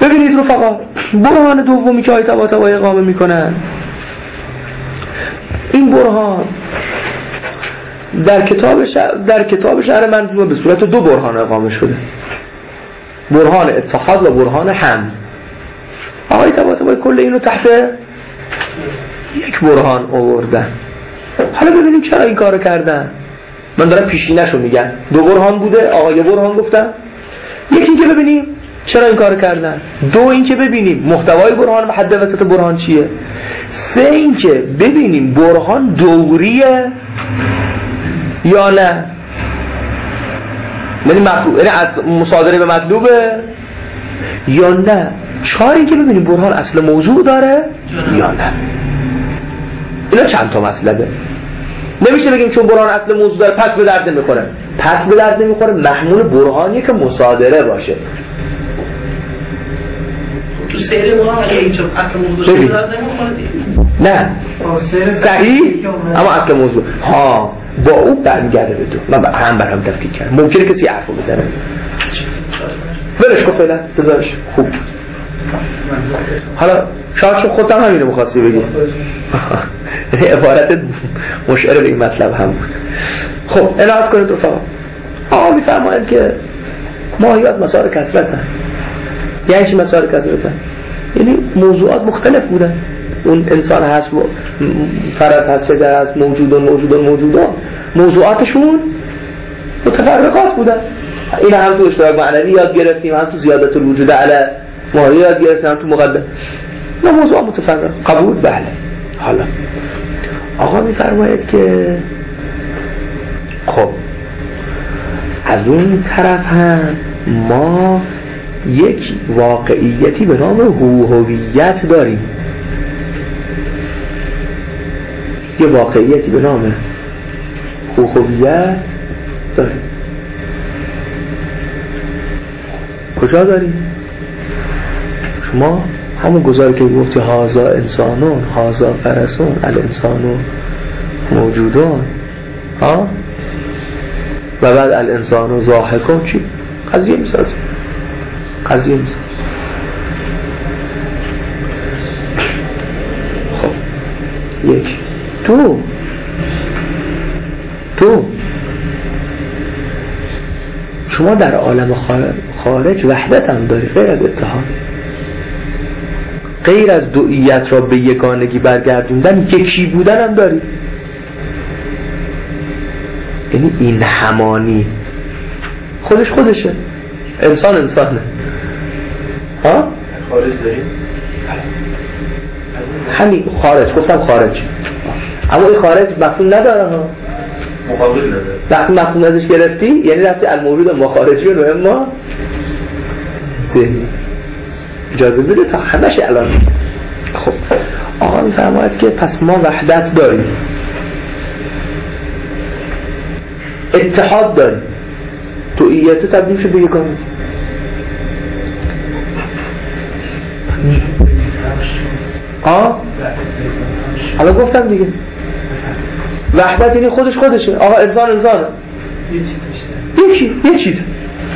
ببینید رفقا، برهان دومی که آیه طباطبایی اقامه میکنن، این برهان در کتاب شرح منظومه به صورت دو برهان اقامه شده، برهان اتحاد و برهان حمل. آقای طباطبایی کل اینو تحت یک برهان آوردن. حالا ببینیم چرا این کارو کردن. من دارم پیشینه‌شو میگم، دو برهان بوده، آقا یه برهان گفتن. یکی اینکه ببینیم چرا این کارو کردن، دو اینکه ببینیم محتوای برهان و حد وسط برهان چیه، سه اینکه ببینیم برهان دوریه یا نه، یعنی مصادره به مطلوبه یا نه، چهار اینکه ببینیم برهان اصل موضوع داره یا نه. اینا چند تا مطلبه. نمیشه بگیم چون برهان اصل موضوع داره پس به درد نمیخوره. پس به درد نمیخوره محمول برهانیه که مصادره باشه. تو سیر برهان اگه این چون اصل موضوع داره درد نمیخوره نه صحیح، اما اصل موضوع ها با او برمیگرده به تو. من هم تفکیک کردم، ممکنه کسی حرفو بزنه ولش کن فعلا بذارش خوب. حالا شاید چون خودم همینو می‌خواستی بگی عبارت مشعر به این مطلب هم بود. خب اعلام کنید رفقا، آقا میفرمایند که ماهیات مسائل کثرتن. یعنی چی مسائل کثرتن؟ یعنی موضوعات مختلف بودن. اون انسان هست، فرد هست، شجر هست، موجودان موضوعاتشون متفرقات بودن. این هم تو اشتراک معنوی یاد گرفتیم، هم تو زیادت الوجود علی ماهی یاد گرفتیم، هم تو مقدم. نه موضوع متفرق. قبول؟ بله. حالا آقا میفرماید که خب از اون طرف هم ما یک واقعیتی به نام هویت داریم، یه واقعیتی به نام هویت داریم. کجا داریم؟ شما همون گذاری که گفتی هازا انسانون، هازا فرسون، الانسانون موجودون، ها؟ و بعد الانسانو ضاحکون، چی؟ قضیه میسازی. خب یک دو شما در عالم خارج وحدت هم داری، غیر از اتحاد، غیر از دوئیت را به یگانگی برگردوندن، یکی بودن هم داری. یعنی این همانی خودشه، انسانه. ها؟ خارج داریم؟ همین خارج، گفتم خارج، اما این خارج مفهوم نداره ها، مقابل نداره. وقتی مفهوم ازش گرفتی یعنی رفتی الموجود ما خارجی و ما اجازه بده تا همش الان. خب آقا میفرماید که پس ما وحدت داریم، اتحاد داریم، دوئیت تبدیل شده به یگانگی. حالا گفتم دیگه وحدت یعنی خودشه. آقا انسانه یه چیز.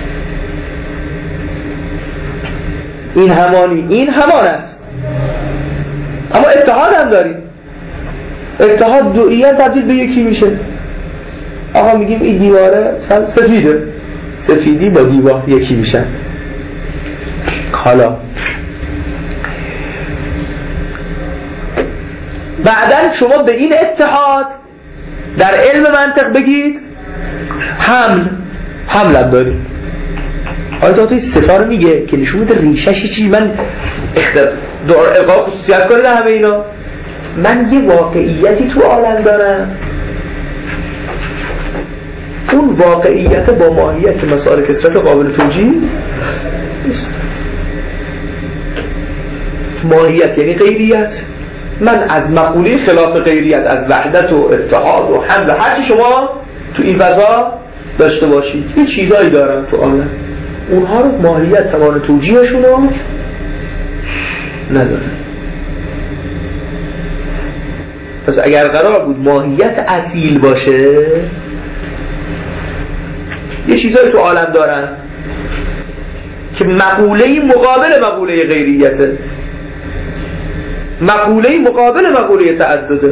این همان است، اما اتحاد هم داریم. اتحاد دوئیت تبدیل به یکی میشه. آقا میگیم این دیواره سفیده، سفیدی با دیوار یکی میشن. حالا بعدن شما به این اتحاد در علم منطق بگید حمل هم دارید. آیات ستاره میگه که نشون میده ریشش چی. من اقا خصوصیت کنه همه اینا. من یه واقعیتی تو عالم دارم، اون واقعیت با ماهیت مسائل کثرت قابل توجیه نیست. ماهیت یعنی غیریت. من از مقوله خلاف غیریت، از وحدت و اتحاد و حمل هرچی شما تو این فضا داشته باشید، یه چیزایی دارن تو عالم، اونها رو ماهیت توان توجیهشون رو ندارن. پس اگر قرار بود ماهیت اصیل باشه، یه چیزایی تو عالم دارن که مقوله مقابل مقوله غیریته، مقوله مقابل مقوله تعدده،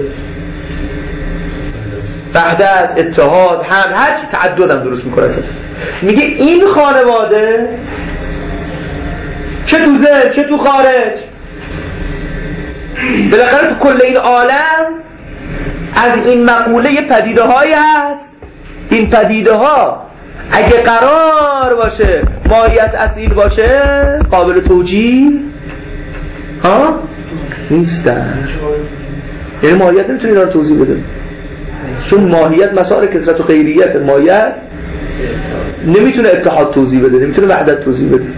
وحدت، اتحاد، هم هر چی تعدد هم درست میکنه. میگه این خانواده چه تو ذهن چه تو خارج، بالاخره تو کل این عالم از این مقوله پدیده هایی هست. این پدیده ها اگه قرار باشه ماهیت اصیل باشه قابل توجیه نیستن، یعنی ماهیت نمیتونه اینا رو توضیح بده، چون ماهیت مسائل کثرت و غیریت، ماهیت نمیتونه اتحاد توضیح بده، نمیتونه وحدت توضیح بده.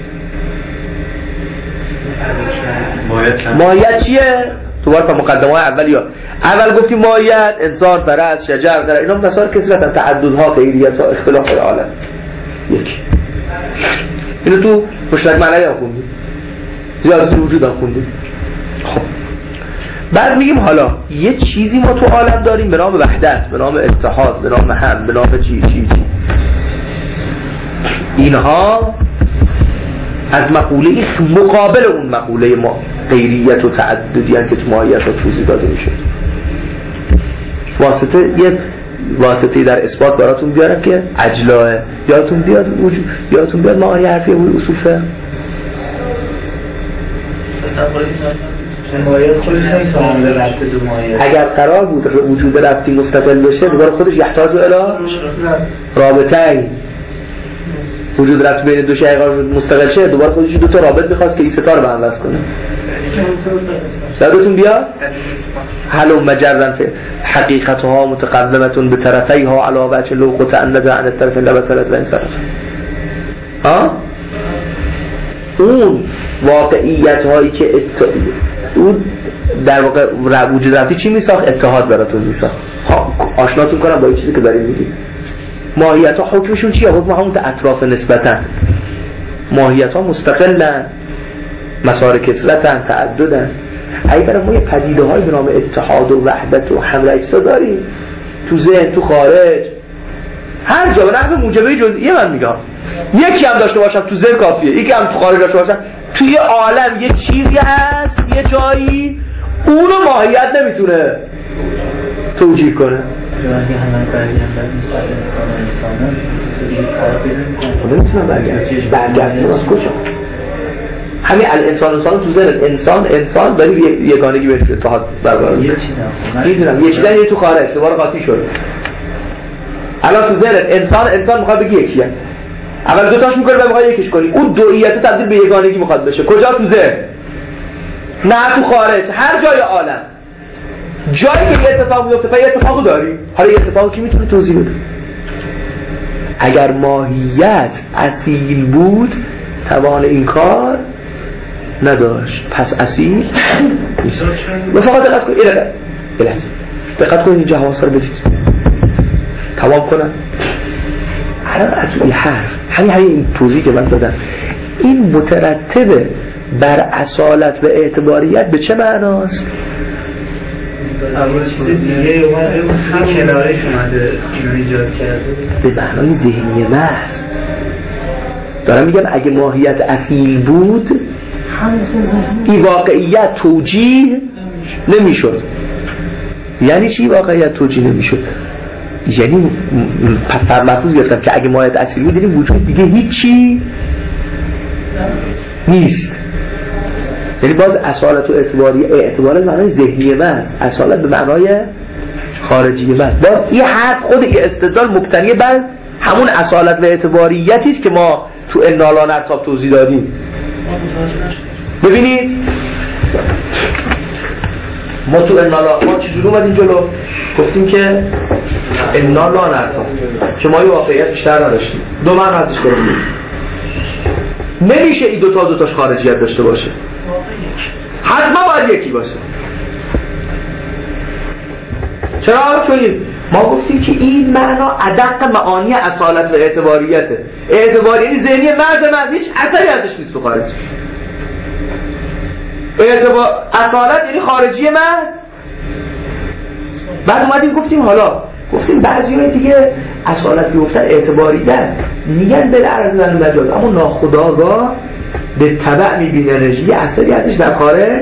ماهیت چیه؟ تو باید مقدمه های اول گفتیم ماهیت انسان، فرس، شجر، غیره، اینا مسائل کثرت، تعددها، غیریت ها، اختلاف های عالم. یکی اینو تو مشترک معنی هم خوندیم، زیادت وجود هم خوندیم. خب بعد میگیم حالا یه چیزی ما تو عالم داریم به نام وحدت، به نام اتحاد، به نام هم، به نام چی. اینها از مقوله مقابل اون مقوله ما غیریت و تعددی هم که تو ماهیت ها توضیح داده میشه. واسطه در اثبات براتون بیارم که اجلاه، یادتون بیاد معانی حرفی اصول فقه. اگر قرار بود وجود ربطی مستقل بشه دوباره خودش یحتاج الی رابطه، وجود ربط بین دو شیء مستقل شه دوباره خودش دو تا رابط میخواست که این ستا رو به هم وصل کنه. صداتون بیاد؟ حلو مجرن حقیقتها متقدمتون به طرفیها علاوه وجه لو قطعنده عن الطرف لبسلت و این صرف. اون واقعیت هایی که اون در واقع وجود ربطی چی میساخت؟ اتحاد براتون میساخت. آشناتون کنم با این چیزی که داریم میگیم. ماهیت ها حکمشون چیه؟ حکم همون اطراف نسبتاً. ماهیت ها مستقلن، مسار کثرتن، تعددن. اگه برای ما یه پدیده های به نام اتحاد و وحدت و حمل اجسا داریم تو ذهن، تو خارج، هر جا به نحو موجبه جزئیه. من میگم یکی هم داشته باشم تو ذهن کافیه، یکی هم تو خارج داشته باشم. توی عالم یه چیزی هست، یه جایی اونو ماهیت نمیتونه توجیه کنه. نمیتونه برگردیم از کجا؟ همین الانسان تو ذهن انسان داری یگانگی بهش اتحاد برقرار میدونم یه چیزی تو خارج دوباره قاطی شد. الان تو ذهن انسان میخواد بگی یکیه، اول دوتاش میکنه و میخواد یکیش کنی، اون دوئیت تبدیل به یگانگی میخواد بشه. کجا؟ تو ذهن، نه تو خارج، هر جای عالم. جایی که یه اتفاق میفته یه اتفاقو داری. حالا یه اتفاقو کی میتونه توضیح بده؟ اگر ماهیت اصیل بود توان این کار نداشت، پس اصیل نیست. و فقط دقت کن دقت کن اینجا حواس رو بدید تمام کنن. الان از این حرف همین توضیح که من دادم این مترتبه بر اصالت و اعتباریت به چه معناست؟ اول چیز دیگه اومده بود کنارش اومده اینو ایجاد کرده به معنای ذهنی محض. دارم میگم اگه ماهیت اصیل بود این واقعیت توجیه نمیشد. یعنی چی واقعیت توجیه نمیشد؟ یعنی پس در مفهوم گرفتم که اگه ماهیت اصیل بود یعنی وجود دیگه هیچی نیست. یعنی باز اصالت و اعتبار معنای ذهنی من، اصالت به معنای خارجی من. باز این حرف خود که استدلال مبتنی بر همون اصالت و اعتباریتی است که ما تو انا لا نرتاب توضیح دادیم. ببینید ما تو انا لا ما چجوری اومدیم جلو؟ گفتیم که انا لا نرتاب که ما یه واقعیت بیشتر نداشتیم. دو معنی ازش گفتیم. نمیشه این دوتاش خارجیت داشته باشه، حتما باید یکی باشه. چرا؟ چون ما گفتیم که این معنا ادق معانی اصالت و اعتباریته. اعتباری یعنی ذهنی مرد هیچ اثری ازش نیست تو خارج. اصالت یعنی خارجی مرد. بعد اومدیم گفتیم بعضی های دیگه اصالت گفتن اعتباریت میگن به عرض مجاز، اما ناخودآگاه به تبع میبینه انرژی اثری ازش در خارج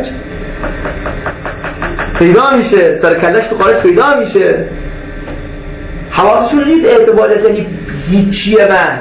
پیدا میشه، سر کلش تو خارج پیدا میشه. حواسشون نیست اعتبارت یعنی هیچیه. من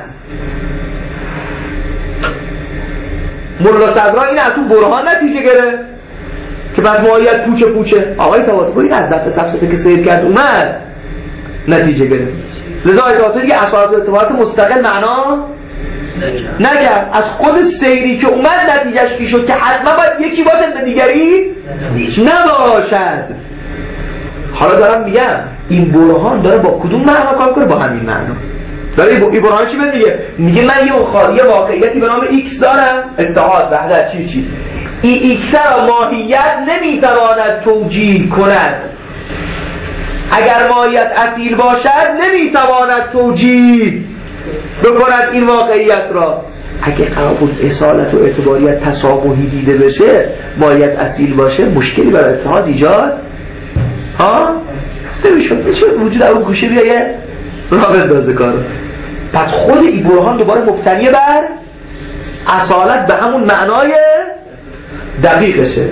مولا صدرا این از اون برهان نتیجه گرفت که بعد ماهیت پوچه آقای طباطبایی این از دست تفسیری که سید کرد اومد نتیجه گرفت. لذا آیه دیگه اساس اعتبارات مستقل معنا نگرد. از خود سیری که اومد نتیجهش کی شد که حتما باید یکی باشه به دیگری نباشد. حالا دارم میگم این برهان داره با کدوم معنا کار کنه؟ با همین معنا. داره این برهان چی میگه من یه واقعیتی به نام X دارم، اتحاد وحدت چی این X را ماهیت نمیتواند توجیه کند. اگر ماهیت اصیل باشد نمیتواند توجیه بکند این واقعیت را. اگه قرار بود اصالت و اعتباریت تسامحی دیده بشه، ماهیت اصیل باشه، مشکلی برای اتحاد ایجاد نمیشد. وجود اون گوشه بیا یه راه بندازه کارو. پس خود این برهان دوباره مبتنی بر اصالت به همون معنای دقیقشه.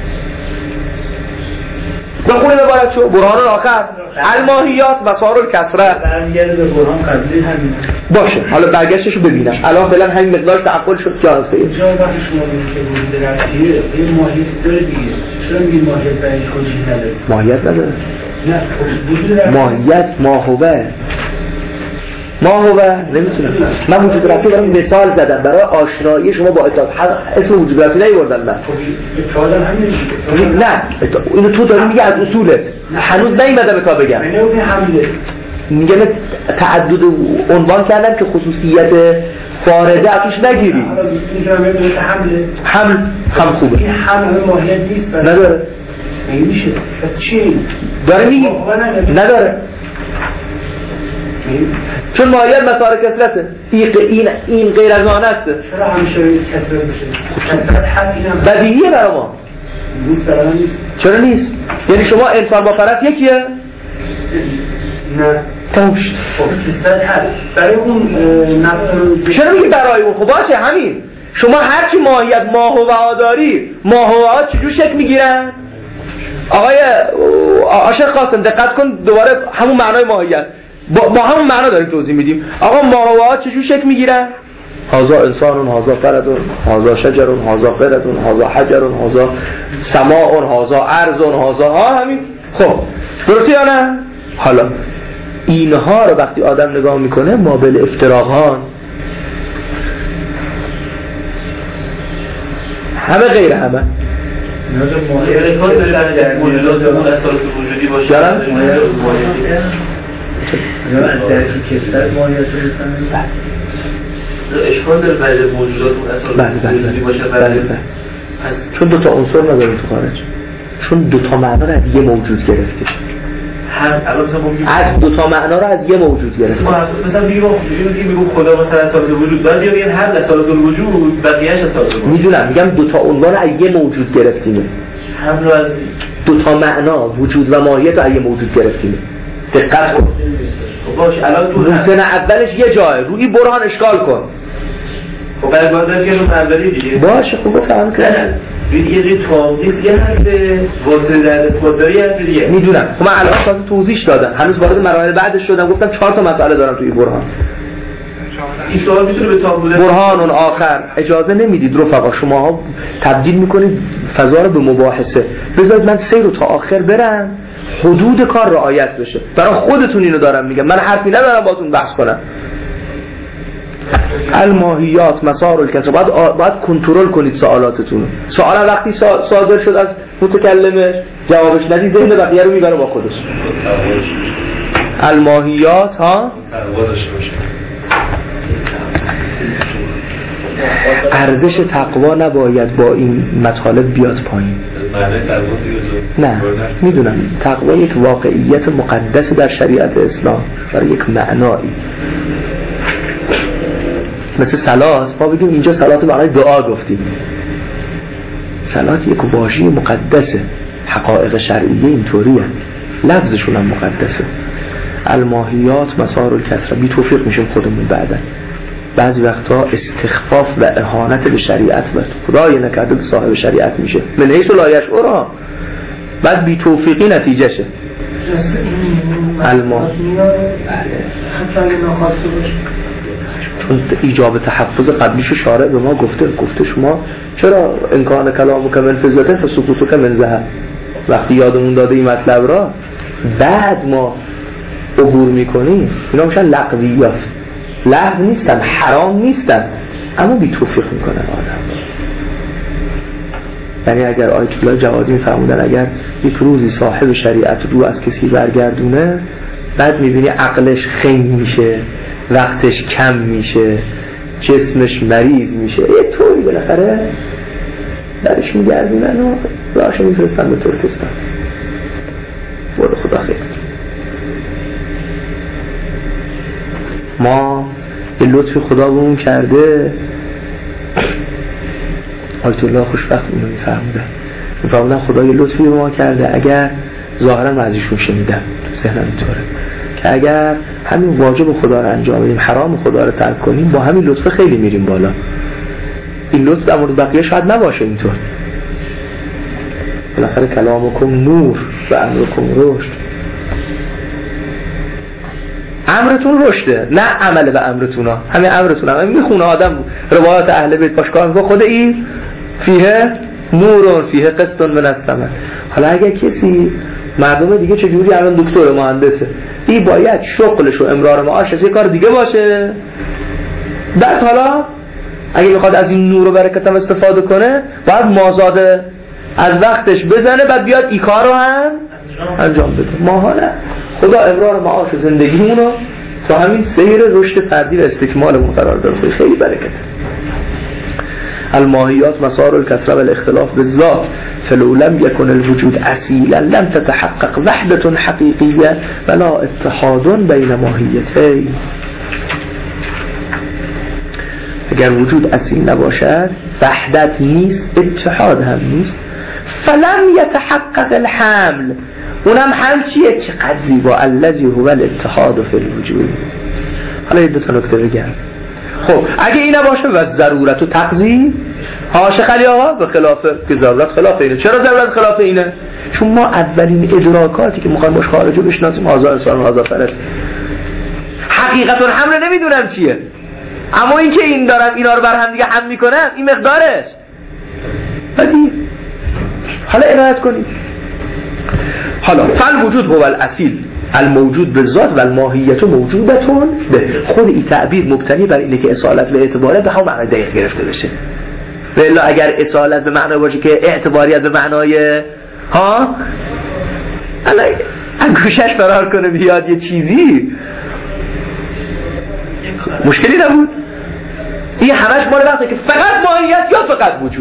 بخونیم عبارت شو برهان آخر الماهیات مسار الکثرت برمیگرده به برهان قبلی همین باشه. حالا برگشتشو ببینم الان فعلا همین مقدار تعقل شد که آنسته جا وقتی شما میگید که وجود رفتیه این ماهیت داره دیگه. چرا میگید ماهیت برای توجیه نداره؟ ماهیت نداره. نه وجود رفتیه ماهیت ماهوه نمیتونم. من وجود رفتی دارم مثال زدم برای آشنایی شما با اتحاد. اسم وجود رفتی نیوردم من. نه اینو تو داری میگه از اصولت. هنوز نیومدم تا بگم. میگم تعدد عنوان کردم که خصوصیت فارده اتوش نگیری. حمل هم خوبه. این حمل ماهیت نیست. نداره. نمیشه. چی؟ داره میگی؟ نداره. چون ماهیت مسار کثرته. این غیر از آن است. چرا همیشه کثرت میشه؟ بدیهیه برای ما. چرا نیست؟ یعنی شما انسان با فرس یکیه؟ نه. تموم شد. برای اون چرا میگی برای اون؟ خب باشه همین. شما هرچی ماهیت ماهوه داری، ماهوه چجور شکل میگیرن؟ آقای عاشق قاسم دقت کن دوباره همون معنای ماهیت با همون معنا داریم توضیح میدیم. آقا ماهوات چجور شکل میگیرن؟ هازا انسان، هازا فرد، هازا شجر، هازا قرد، هازا حجر، هازا سماع، هازا ارض، هازا همین. خب درسته یا نه؟ حالا اینها رو وقتی آدم نگاه میکنه مابل افتراقان همه غیر همه اشکال داره بعد موجودات اون اصلا باشه. چون دوتا عنصر نداریم تو خارج. چون دوتا معنا رو از یه موجود گرفته. از دوتا معنا رو از یه موجود گرفته. مثلا میگم خدا مثلا اصالت وجود بعد یا میگن هر اصالت وجود بقیه‌اش اصالت وجود. میدونم میگم دوتا عنوان رو از یه موجود گرفتیم. هم رو از دوتا معنا وجود و ماهیت رو از یه موجود گرفتیم. دقت کن. باشه الان تو روزن اولش یه جای روی برهان اشکال کن. خب بعد باید که رو اولی دیگه باشه خوب فهم کن. یه جای توضیح دیگه هست واسه در خودداری هست دیگه. میدونم. خب من الان تازه توضیح دادم. هنوز وارد مراحل بعدش شدم. گفتم 4 تا مسئله دارم توی برهان. این سوال میتونه به تابلو برهان اون آخر اجازه نمیدید رفقا شماها تبدیل میکنید فضا رو به مباحثه. بذارید من سیر رو تا آخر برم حدود کار رعایت بشه. برای خودتون اینو دارم میگم. من حرفی ندارم باهاتون بحث کنم. الماهیات مسار الکثرت باید کنترل کنید سوالاتتون. سوال وقتی صادر شد از متکلمش جوابش ندید ذهن بقیه رو میبره با خودش. الماهیات ارزش تقوا نباید با این مطالب بیاد پایین. نه میدونم تقوا یک واقعیت مقدس در شریعت اسلام برای یک معنایی مثل صلات. ما بگیم اینجا صلات معنای دعا گفتیم. صلات یک واژه مقدسه. حقایق شرعیه اینطوریه. لفظشون هم مقدسه. الماهیات مسار الکثرت. بی توفیق میشیم خودمون بعدا. بعضی وقتا استخفاف و اهانت به شریعت بست. خدای نکرده صاحب شریعت میشه من حیث لا یشعر، بعد بی توفیقی نتیجه شه. الما چون ایجاب تحفظ قبلیشو شارع به ما گفته شما چرا امکان کلامو که من فضلته فسکوتو که من زهر، وقتی یادمون داده این مطلب را بعد ما عبور میکنیم، اینا میشن لغویات، لغو نیستن، حرام نیستن، اما بی توفیق میکنن آدم. یعنی اگر آیت الله جوادی میفرمودن اگر یک روزی صاحب شریعت رو از کسی برگردونه، بعد میبینی عقلش خنگ میشه، وقتش کم میشه، جسمش مریض میشه، یه طوری بالاخره درش میگردونن و راهش میفرستن به ترکستان. برو خدا خیر. ما یه لطف خدا به اون کرده. آیت الله خوشبخت اینو میفرمودن خدا یه لطفی به ما کرده، اگر ظاهرا من ازشون شنیدم تو ذهنم اینطوره که اگر همین واجب خدا رو انجام بدیم، حرام خدا رو ترک کنیم، با همین لطف خیلی میریم بالا. این لطف در مورد بقیه شاید نباشه اینطور. بالاخره کلامکم نور و امرکم رشد. امرتون رشده، نه عمل به امرتون ها. همین امرتون هم میخونه آدم روایات اهل بیت باشکار میگه خود این فیه نورون فیه قسطون من السماء. حالا اگر کسی مردم دیگه چجوری الان دکتر مهندسه، این باید شغلش و امرار معاشش یه کار دیگه باشه، بعد حالا اگه میخواد از این نور و برکت هم استفاده کنه باید مازاده از وقتش بزنه، بعد بیاد این کار رو هم انجام بده. ماها نه، خدا امرار معاش و زندگیمونو تا همین سیر رشد فردی و استکمالمون قرار داره. خیلی برکت. الماهیات مسار الكسر والاختلاف بالذات فلو لم يكن الوجود اصيلا لم تتحقق وحدة حقيقية ولا اتحاد بين ماهیتین. اگر وجود اصیل نباشد وحدت نیست، اتحاد هم نیست. فلم يتحقق الحمل، اونم هم چیه؟ چقدر زیبا، الذی هو الاتحاد فی الوجود. حالا یه دو تا نکته بگم. خب اگه این نباشه و ضرورت و تقضی هاشه خلی آقا به خلافه که ضرورت خلاف اینه. چرا ضرورت خلاف اینه؟ چون ما اولین ادراکاتی که میخوایم باش خارجو بشناسیم آزاد انسان و آزاد فرست. حقیقت الحمل نمیدونم چیه، اما این که این دارم اینا رو بر هم دیگه هم میکنم این مقدارش بدی. حالا عنایت کنید. حالا فل وجود هو الاصیل الموجود بالذات و الماهیت موجودتون به خود این تعبیر مبتنی بر اینه که اصالت و اعتباریت به همون معنی دقیق گرفته بشه. و الا اگر اصالت به معنی باشه که اعتباریت به معنای الان گوشش فرار کنه بیاد یه چیزی مشکلی نبود. این همش مال وقته که فقط ماهیت یا فقط وجود.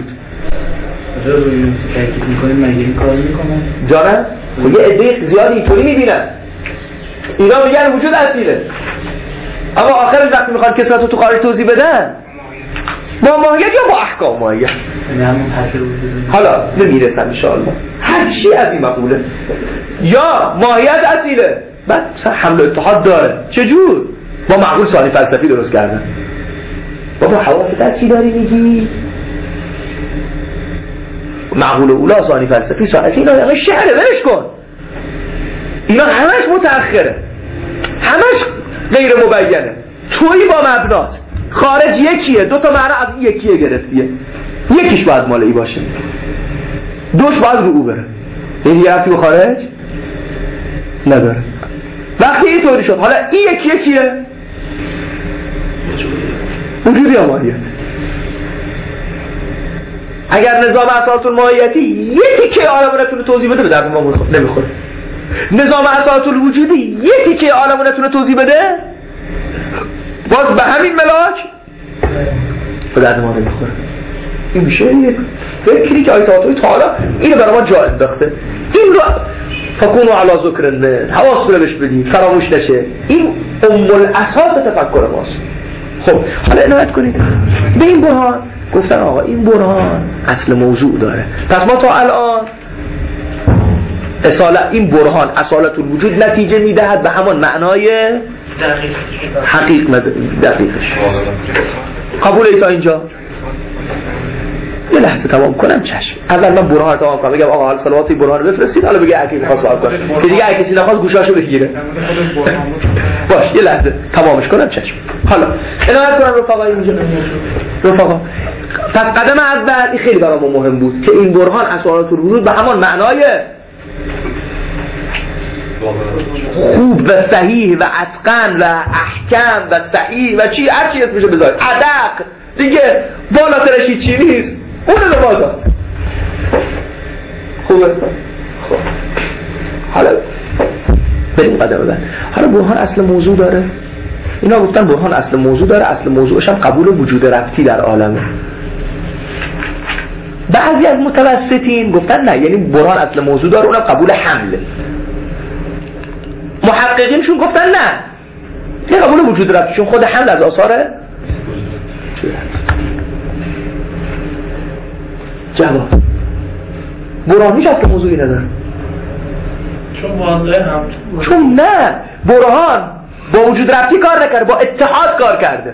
جانم یه عده زیادی اینطوری میبینن، اینا میگن وجود اصیله، اما آخرش وقتی میخوان کسرت رو تو خارج توضیح بدن با ماهیت یا با احکام ماهیت حالا نمیرسن انشاءالله. هر چی از این مقوله یا ماهیت اصیله بعد حمل اتحاد داره. چجور؟ با معقول ثانی فلسفی درست کردن. بابا حواست چی داری میگی؟ معقول اولا ثانی فلسفی ثانی اینا همه شعره برش کن. اینا همش متأخره، همش غیر مبینه. توی با مبنات خارج یکیه، دو تا معنی از یکیه گرفتیه، یکیش باید مال ای باشه، دوش باید رو او بره. این یه رفتی به خارج نداره. وقتی این طوری شد حالا این یکیه وجودی یا ماهیت. اگر نظام اساس الماهیتی یکی که عالم نتونه توضیح بده به درد ما نمیخوره، نظام اساس الوجودی یکی که عالم نتونه توضیح بده باز به همین ملاک به درد ما نمیخوره. این میشه یک فکری که آیت آتوی تعالی اینو برای ما جا انداخته. این رو فکونو علی ذکر من حواس رو بهش بدید فراموش نشه. این الاساس تفکر ماست. خب حالا عنایت کنید به این برهان. گفتن آقا این برهان اصل موضوع داره، پس ما تا الان این برهان اصالت الوجود نتیجه میدهد به همان معنای حقیق دقیقش. قبوله تا اینجا؟ یه لحظه تمام کنم چشم. اول من برهان تمام کنم بگم آقا حال صلواتی برهان بفرستید، حالا بگه اگه می‌خواد سوال کنه که دیگه اگه کسی نخواد گوشاشو بگیره. باش یه لحظه تمامش کنم چشم. حالا عنایت کنم رفقای اینجا. رفقا پس قدم اول این خیلی برام مهم بود که این برهان اصالت الوجود به همان معنای خوب و صحیح و اتقن و احکم و صحیح و چی هر چی اسمشو بذارید ادق دیگه بالاترش چی نیست اونو به بازا خوبه. خب حالا بریم قدم بعد. حالا برهان اصل موضوع داره. اینا گفتن برهان اصل موضوع داره. اصل موضوعش هم قبول وجود ربطی در عالمه. بعضی از متوسطین گفتن نه، یعنی برهان اصل موضوع داره اونم قبول حمله. محققینشون گفتن نه، یه قبول وجود ربطی چون خود حمل از آثاره. جواب برهانیش اصل موضوعی نداره چون نه، برهان با وجود ربطی کار نکرده، با اتحاد کار کرده.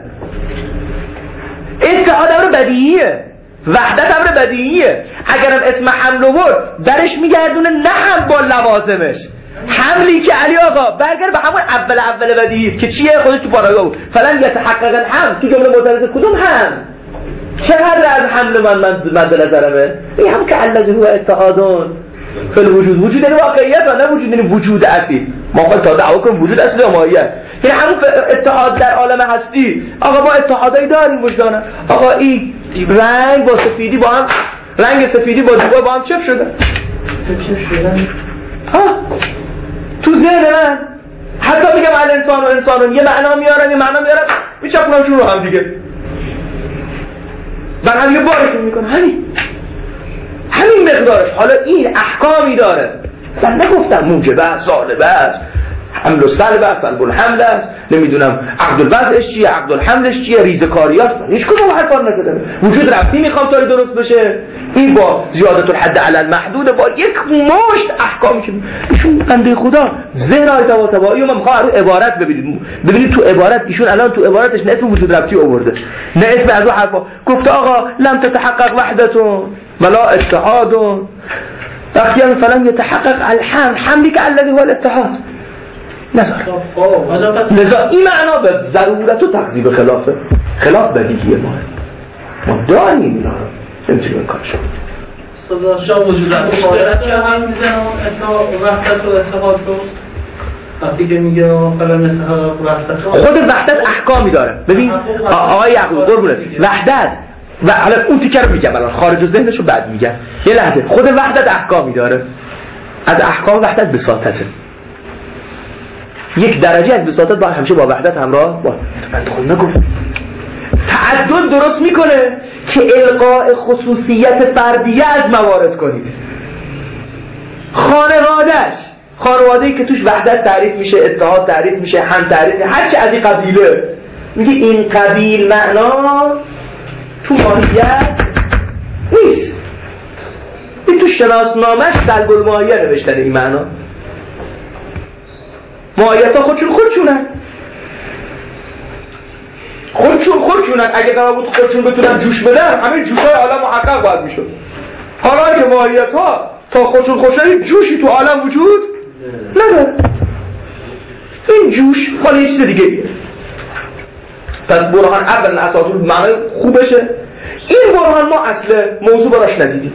اتحاد امر بدیهیه، وحدت امر بدیهیه. اگرم اسم حمل آورد درش میگردونه نه هم با لوازمش. حملی که علی آقا برگرد به همون اول بدیهی که چیه خودش تو پاراگراف بود فلان یتحقق الحمل تو جمله معترضه کدوم هم چقدر از حمل من مد نظرمه این هم که الذی هو اتحادون فل وجود یعنی واقعیت و نه وجود یعنی وجود اصلی. ما خود تا دعوا کنیم وجود اصلی و ماهیت یعنی همون اتحاد در عالم هستی. آقا ما اتحادایی داریم وجدانه. آقا این رنگ با سفیدی با هم، رنگ سفیدی با دیوار با هم چپ شده ها تو ذهن من. حتی میگم الانسان و انسانون یه معنا میارن میچپونمشون رو هم دیگه من هم یه بارشون میکنم همین مقدارش. حالا این احکامی داره. من نگفتم موجبه است، سالبه است، حمل و سلب است، سلب الحمل است، نمیدونم عقد الوضعش چیه، عقد الحملش چیه، ریزکاری است. هیچ کدوم حرفا نکردم. وجود ربطی میخوام تا درست بشه. این با زیادت الحد علی المحدود با یک مشت احکامی که ایشون بنده خدا ذهن های تبایی و من میخوام رو عبارت ببینید تو عبارت ایشون الان تو عبارتش نه اسم وجود ربطی آورده نه اسم از اون حرفا. گفته آقا لم تتحقق وحدتون ولا اتحادون وقتی هم فلان یتحقق الحمل حملی که الذی هو الاتحاد لذا این معنا به ضرورت و تقذیب خلاف بدیهیه. ما داریم اینا نمیتونیم کارش شما وجود ربطی هم میزنم وحدت و اتحاد رو وقتی که میگه فلان خود وحدت احکامی داره. ببین آقای یعقوب قربونت وحدت و حالا اون تیکه رو میگم الان خارج از ذهنش رو بعد میگم. یه لحظه خود وحدت احکامی داره. از احکام وحدت بساطته. یک درجه از بساطت با همیشه با وحدت همراه با نگفت تعدد درست میکنه که القاء خصوصیت فردیه از موارد کنید. خانواده‌ای که توش وحدت تعریف میشه، اتحاد تعریف میشه، هم تعریف میشه، هر چی از این قبیله میگه این قبیل معنا تو ماهیت نیست. این تو شناسنامه‌اش سلب الماهیه نوشتن این معنا. ماهیت ها خودشونن اگه قرار بود خودشون بتونن جوش بدن همه جوش های عالم محقق باید میشد. حالا اگه ماهیت ها تا خودشون جوشی تو عالم وجود نداره. این جوش مال یه چیز دیگه. پس برهان اول اساس معنای خوبشه. این برهان ما اصل موضوع براش ندیدیم.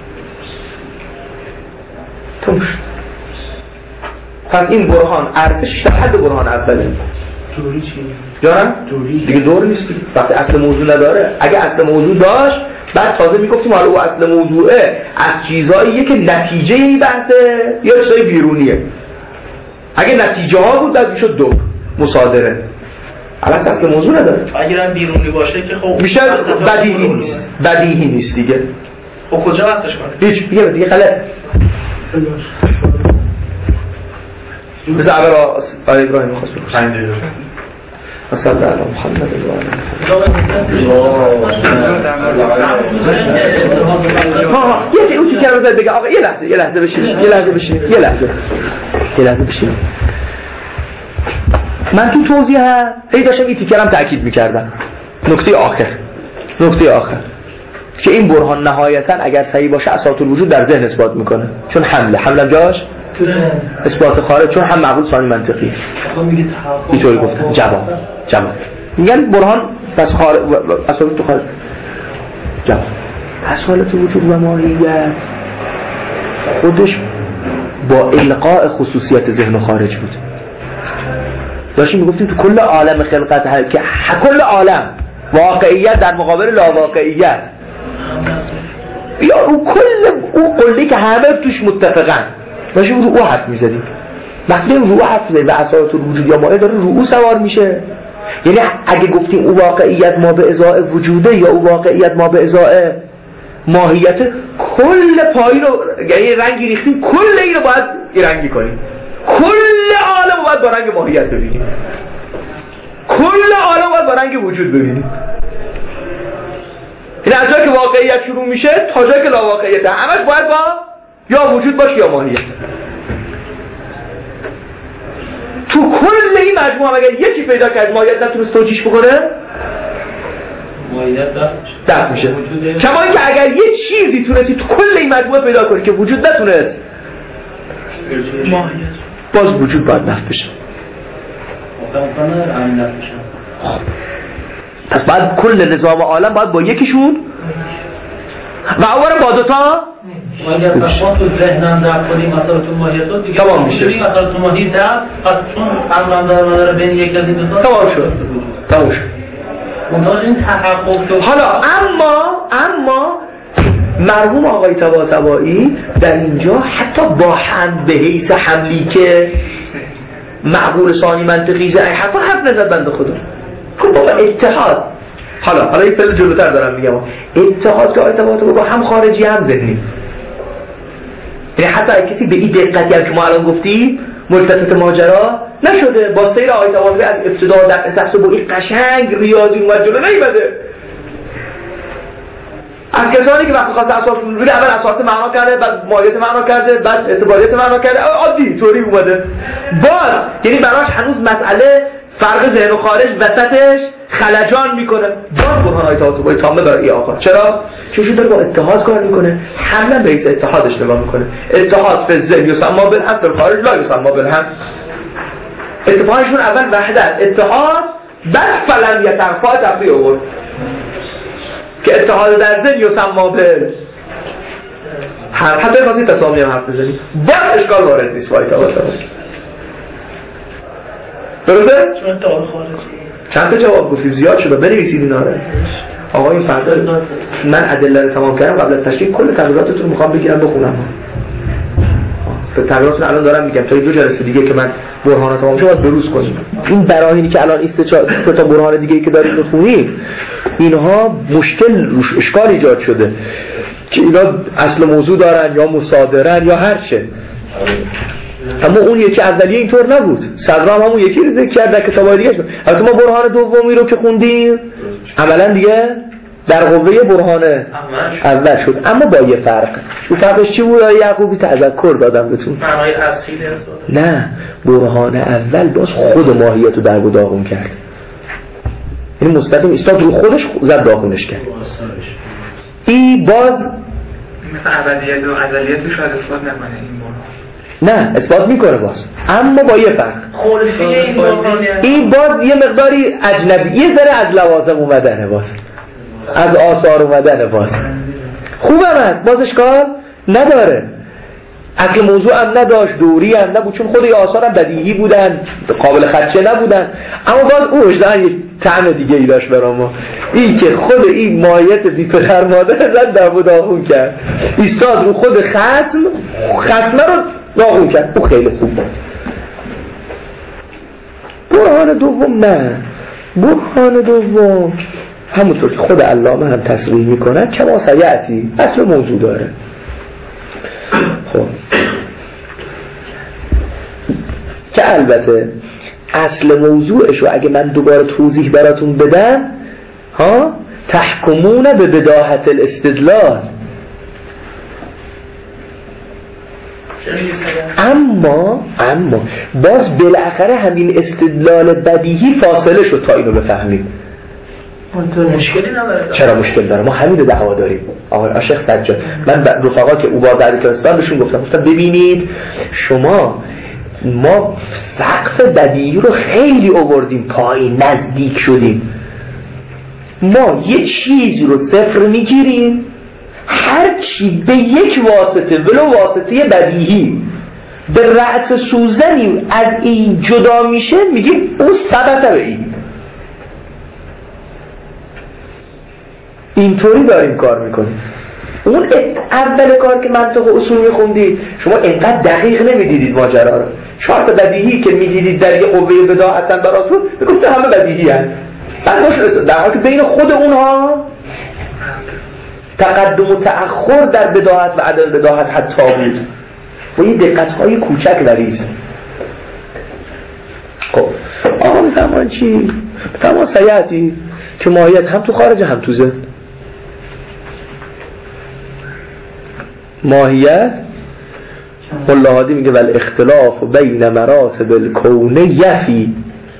پس این برهان ارتش در حد برهان اوله. دوری چیه؟ جانم؟ دیگه دور نیستی وقتی اصل موضوع نداره. اگه اصل موضوع داشت بعد تازه میگفتیم حالا او اصل موضوعه از چیزاییه که نتیجه این بحثه یا چیزای بیرونیه. اگه نتیجه ها بود بعد میشد دور مصادره. الان اصل موضوع نداره. اگرم بیرونی باشه که خب میشه بدیهی نیست دیگه. خب کجا وقتش کنه؟ هیچ دیگه غلط. بذار اول آقای ابراهیم خواست بکنم صلی الله علی محمد و آله. یه اون چیزی رو بگه آقا یه لحظه بشین. من تو توضیحم هی داشتم این تیکرم تأکید میکردم. نکته آخر که این برهان نهایتا اگر صحیح باشه اساس الوجود در ذهن اثبات میکنه، چون حمله جاش اثبات خارج، چون هم معقول ثانی منطقی. اینطوری گفتن. جواب میگن برهان بس اساس تو خارج. جواب اصالت وجود و ماهیت خودش با القاء خصوصیت ذهن و خارج بود. داشتیم میگفتیم تو کل عالم خلقت که کل عالم واقعیت در مقابل لاواقعیت، یا اون قلی که همه توش متفقن، داشتیم رو حرف میزدیم. وقتی رو حرف میزدیم و اساس الوجود یا ماهیت داره رو سوار میشه. یعنی اگه گفتیم او واقعیت ما به ازای وجوده یا او واقعیت ما به ازای ماهیت، کل پایین رو یعنی رنگی ریختیم، کل این رو باید رنگی کنیم، کل عالم رو باید با رنگ ماهیت ببینیم، کل عالم باید با رنگ وجود ببینیم. این از جایی که واقعیت شروع میشه تا جایی که لا واقعیت همش باید با یا وجود باشه یا ماهیت. تو کل این مجموعه اگر یکی پیدا کرد ماهیت نتونست توجیهش بکنه، ماهیت دفع میشه. کما اینکه اگر یه چیزی تونستی تو کل این مجموعه پیدا کنی که وجود نتونست، ماهیت باز وجود باید نفع بشه. پس باید کل نظام عالم باید با یکیشون و اولا با دوتا اگر ما تو ذهنم در کنیم مثلا تو ماهیت رو دیگه تمام میشه. مثلا تو ماهیت پس چون امرم داره بین یک از این دوتا تمام شد. اونها این تحقق شد. حالا اما مرحوم آقای طباطبایی در اینجا حتی با هم به حیث حملی که معقول ثانی منطقی زای حرف نزد بنده خدا. خب بابا اتحاد، حالا یک پله جلوتر دارم میگم، اتحاد که آقای طباطبایی با هم خارجی هم ذهنی، یعنی حتی کسی به این دقتی هم که ما الان گفتیم ملتفت ماجرا نشده، با سیر آقای طباطبایی از ابتدا در تحصیل با این قشنگ ریاضی اومد جلو نیمده. از کسانی که وقتی خواست اساس الوجود اول اساس معنا کرده، بعد ماهیت معنا کرده، بعد اعتباریت معنا کرده، عادی طوری اومده. باز یعنی براش هنوز مسئله فرق ذهن و خارج وسطش خلجان میکنه. باز برهان‌های طباطبایی تامه برای این آقا. چرا؟ چون داره با اتحاد کار میکنه، حملا به اتحادش نگاه میکنه. اتحاد فی الذهن یسمى بالهم، فی الخارج لا یسمى بالهم. اتفاقشون اول وحدت، اتحاد، بعد فلم یتنفع تفریع آورد که اتحاد در ذهن یسمى بال حتی خاصی تسامی هم حرف بزنید باز اشکال وارد نیست. وای طباطبایی درسته؟ چون اتحاد خارجی چند تا جواب گفتید زیاد شده، بنویسید اینا رو. آقا این فردا من ادله رو تمام کردم، قبل از تشکیل کل تغییراتتون رو میخوام بگیرم بخونم. تغییراتون الان دارم میگم تا 2 جلسه دیگه که من برهان تمام شه باید بروز کنیم. این براهینی که الان این تا برهان دیگه که دارید میخونید اینها مشکل اشکال ایجاد شده که اینا اصل موضوع دارن یا مصادرن یا هر چه. اما اون یکی اولیه اینطور نبود. صدرام همون یکی رو ذکر کرد در کتابای دیگه. البته ما برهان دومی رو که خوندیم عملا دیگه در قوه برهان اول شد، اما با یه فرق. اون فرقش چی بود؟ یعقوبی تذکر دادم بهتون. معنای اصلی نه، برهان اول باز خود ماهیت رو در داغون کرد. یعنی مستقیم ایستاد رو خودش زد داغونش کرد. این باز مثل ابدیت و ازلیتش شاید اثبات نکنه این برهان. نه اثبات میکنه باز، اما با یه فرق. این باز یه مقداری اجنبی، یه ذره از لوازم اومدنه، باز از آثار اومدنه، باز خوبه هست، باز اشکال نداره. اصل موضوع هم نداشت، دوری هم نبود، چون خود آثار هم بدیهی بودن، قابل خدشه نبودن، اما باز او وجدان یه طعم دیگه ای داشت برای ما. این که خود این ماهیت بی پدر مادر زد در داغون کرد، ایستاد رو خود ختمه رو داغون کرد. او خیلی خوب بود. برهان دوم نه، برهان دوم همونطور که خود علامه هم تصریح میکنه کما سیعتی اصل موضوع داره. خب که البته اصل موضوعش رو اگه من دوباره توضیح براتون بدم تحکمون به بداهت الاستدلال، اما باز بالاخره همین استدلال بدیهی فاصله شد تا اینو بفهمیم. تو مشکلی نداره. چرا مشکل داره؟ ما همین رو دعوا داریم. آقای شیخ سجاد، من رفقا که او بار در کلاستان بهشون گفتم ببینید ما سقف بدیهی رو خیلی آوردیم پایین، نزدیک شدیم. ما یه چیزی رو صفر میگیریم، هر چی به یک واسطه ولو واسطه بدیهی به رأس سوزنی از این جدا میشه، میگیم اون ثبت به اینطوری داریم کار میکنیم. اون اول کار که منطق و اصول میخوندید شما اینقدر دقیق نمیدیدید ماجرا رو. شرط بدیهی که میدیدید در یه قوه بداهتن بر اصول میگفته همه بدیهی هست، در حالی که بین خود اونها تقدم و تأخر در بداهت و عدم بداهت حتی بود و این دقت‌های کوچک وریز. خب آقا میفهمان چی؟ میفهمان سیعتی که ماهیت هم تو خارج هم تو ذهن. ماهیت واللهادی میگه ول اختلاف بین مراتب الکون یفی،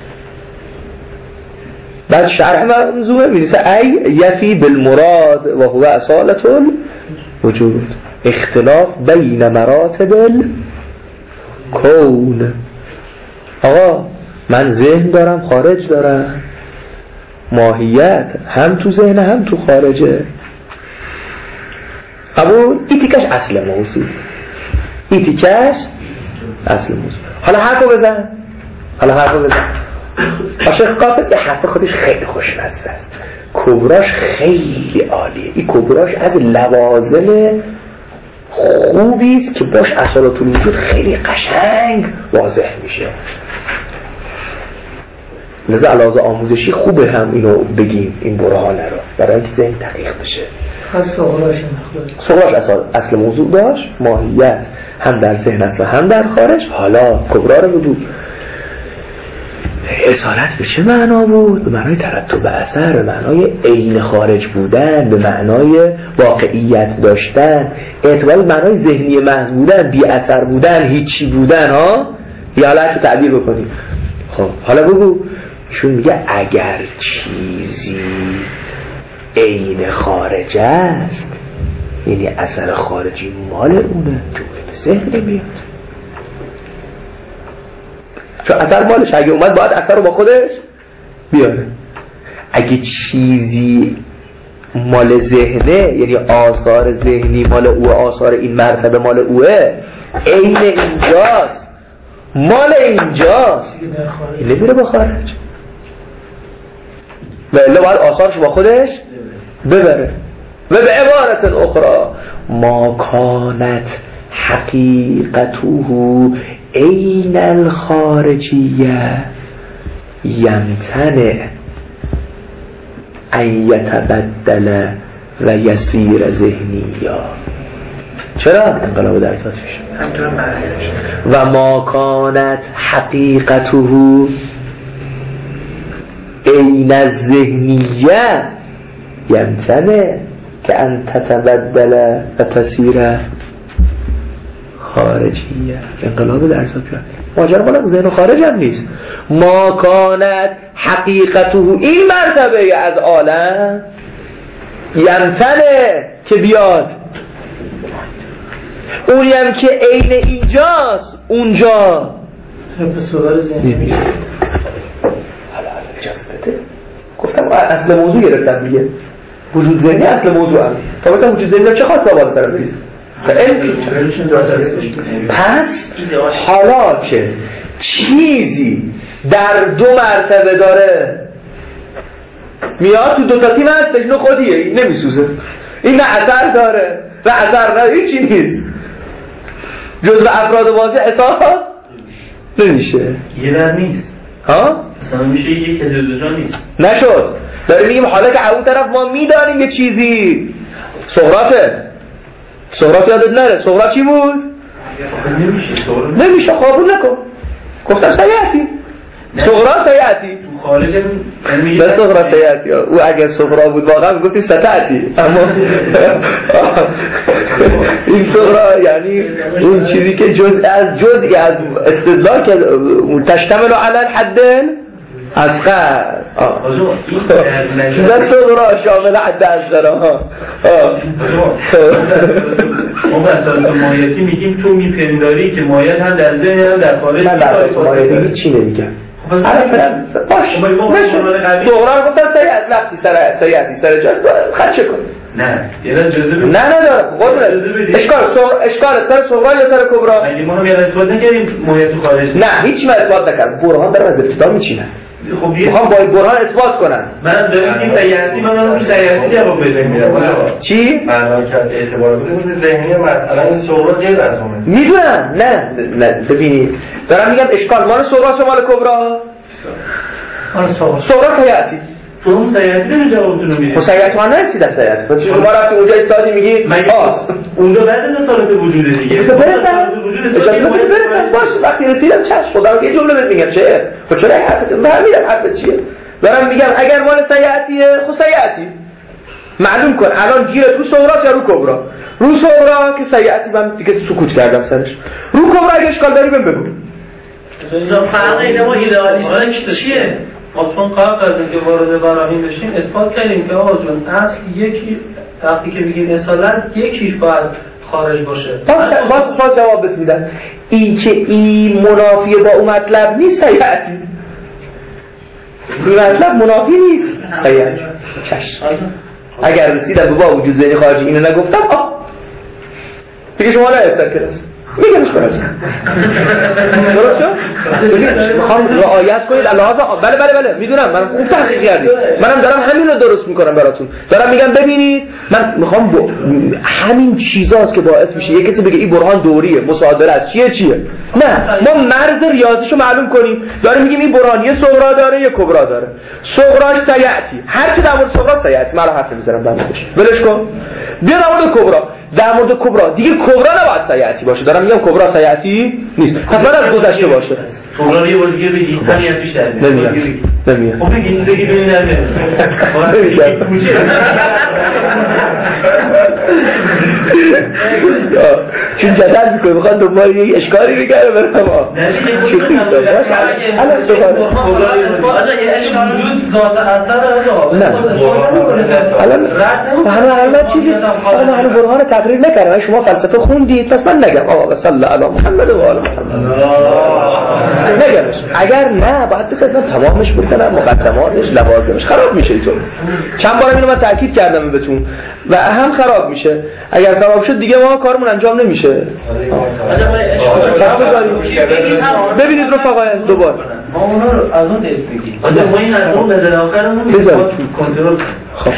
بعد شرح منظومه میرسه ای یفی بالمراد و هو اصالت الوجود. اختلاف بین مراتب الکون. آقا من ذهن دارم خارج دارم، ماهیت هم تو ذهن هم تو خارجه. قبول؟ این تیکش اصل موضوع، این تیکش اصل موضوع. حالا حرفو بزن. شیخ قاسم یه حرف خودش خیلی خوشمزه است، کبراش خیلی عالیه. این کبراش از لوازم خوبی است که باش اصالت الوجود خیلی قشنگ واضح میشه. لذا علاوه آموزشی خوبه هم اینو بگیم، این برهانه رو، برای اینکه ذهن دقیق بشه. صغراش اصل موضوع داشت، ماهیت هم در ذهن و هم در خارج. حالا کبرا رو بگو. اصالت به چه معنا بود؟ به معنای ترتب اثر، به معنای عین خارج بودن، به معنای واقعیت داشتن، اعتبار به معنای ذهنی محض بودن، بی اثر بودن، هیچی بودن. یا حالت رو تعبیر بکنیم. خب حالا بگو. ایشون میگه اگر چیزی عین خارج است، یعنی اثر خارجی مال اونه، که به ذهن میاد. چون اثر مالش اگه اومد باید اثر رو با خودش بیاره. اگه چیزی مال ذهنه، یعنی آثار ذهنی مال اوه، آثار این مرتبه مال اوه، عین اینجاست، مال اینجاست، نمیره به خارج و الا باید آثارش با خودش ببره. و به عبارت اخرى ما کانت حقیقته عین الخارجیه یمتنع ان یتبدل و یصیر ذهنیا. چرا؟ انقلاب در اساس میشه. و ما کانت حقیقته عین الذهنیه یمتنع که ان تتبدل و تصیر خارجیه. انقلاب در اساس ماجرا بالا ذهن و خارج هم نیست. ما کانت حقیقته، این مرتبه از عالم، یمتنع که بیاد، اونی هم که عین اینجاست اونجا به صورت ذهنی. گفتم اصل موضوع گرفتم دیگه. وجود ذهنی اصل موضوع هم. تا مثلا وجود ذهنی چه خواست باز سر بگید؟ پس حالا که چیزی در دو مرتبه داره میاد تو دو تا تیم هستش، اینو خودیه، این نمیسوزه، این نه اثر داره و اثر نه، هیچی نیست، جزء افراد بازی احساس نمیشه، یه در نیست مثلا میشه یک از دو جا نیست نشد. داریم میگیم حالا که اون طرف ما میدانیم یه چیزی سقراط یادت نره. سقراط چی بود؟ نمیشه قبول نکن. گفتم سیعتی سقراط سیعتی خارج به صغرا سیعتی او اگر صغرا بود واقعا گفتی ستعتی، اما این صغرا یعنی اون چیزی که جزئی از استدلال که تشتمل علی الحد اصغر نه صغرا شامل حد اصغر. ما مثلا مایتی میگیم تو میپنداری که مایت هم در ذهن هم در خارج. من در مایتی هیچ چی نمیگم. باش صغرا رو گفتن سیعت وقتی سیعتی سر جاست خدشه کن. نه یه جزء نه داره اشکال سر صغرا یا سر کبرا. اگه ما هم یاد اثبات نکردیم مایت تو خارج. نه هیچ ما اثبات نکرد. برهان دارم از ابتدا میچینن. خب میخوام با برهان اثبات کنن. من دارم این سیعتی من اون سیعتی جواب بدم میرم. چی؟ معنا کرد اعتبار بده ذهنی مثلا این صغرا غیر از اونه. میدونم نه ببینید دارم میگم اشکال مال صغرا مال کبرا. صغرا سیعتی تو اون سیعتی رو جوابتون رو میدید. سیعتی من نرسید از سیعتی. تو شما رفتی اونجا استادی میگی اونجا بعد از سالت وجوده دیگه. برسن باش وقتی رسیدم چشم خدا که جمله بهت میگم چه؟ خب چرا حرفت میگم حرفت چیه؟ دارم میگم اگر مال سیعتیه خب سیعتی معلوم کن الان گیره تو صغرا یا رو کبرا. رو صغرا که سیعتی من دیگه سکوت کردم سرش. رو کبرا اگه اشکال داری بهم بگو. اینجا فرق اینه ما ایدئالیسم چیه؟ ما چون قبل از اینکه وارد براهین بشیم اثبات کردیم که آقا جون اصل یکی وقتی که بگیم اصالت یکیش باید خارج باشه. باز جواب بهت میدم. این که این منافی با اون مطلب نیست سیعتی. این مطلب منافی نیست سیعتی. اگر رسیدم با وجود ذهنی خارجی اینو نگفتم دیگه شما نگفتن که میگمش کنم درست شد؟ میخوام رعایت کنید لحاظا بله میدونم من اون تحقیق کردیم منم دارم همین رو درست میکنم براتون. دارم میگم ببینید من میخوام همین چیزاست که باعث میشه یه کسی بگه این برهان دوریه مصادره است چیه نه ما مرز ریاضیشو معلوم کنیم. داریم میگیم این برهان یه صغرا داره یه کبرا داره. صغراش سیعتی هر کی در مورد صغرا سیعتی من حرف نمیذارم بندش ولش کن. بیا در مورد کبرا. در مورد کبرا دیگه کبرا نباید سیعتی باشه. دارم میگم کبرا سیعتی نیست حتما از گذشته باشه. کبرا رو یه بار دیگه بگی همین از بیشتر نمیاد خب بگی ببین چون جدل میکنه میخواد دنبال یه اشکالی بگره برم الان چیزی الان برهان تقریر نکردم. شما فلسفه خوندید پس من نگم آقا صلی الله علی محمد و آل محمد نگمش. اگر نه باید بسازم تمامش بکنم مقدماتش لوازمش خراب میشه. اینطور چند بار اینو من تاکید کردم بهتون و هم خراب میشه. اگر خراب شد دیگه ما کارمون انجام نمیشه. ببینید رفقا دوباره ما اونا رو از اون دست میگیم. ما این از اون نظر آخرمون کنترل خب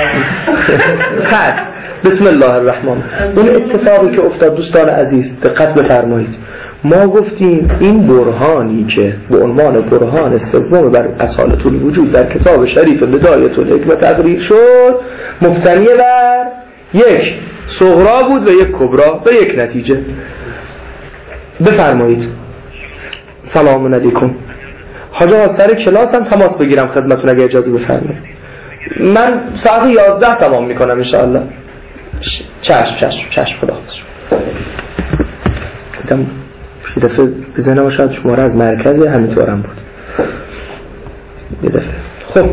بسم الله الرحمن. اون اتفاقی که افتاد دوستان عزیز دقت بفرمایید. ما گفتیم این برهانی که به عنوان برهان سوم بر اصالت الوجود در کتاب شریف بدایت الحکمه تقریر شد مبتنی بر یک صغرا بود و یک کبرا و یک نتیجه. بفرمایید. سلام علیکم. حاج آقا سر کلاس هم تماس بگیرم خدمتتون اگه اجازه بفرمایید. من ساعت 11 تمام میکنم ان شاء الله. چشم خدا دیدم یه دفعه بزنم شاید شماره از مرکز همینطورم بود یه دفعه. خب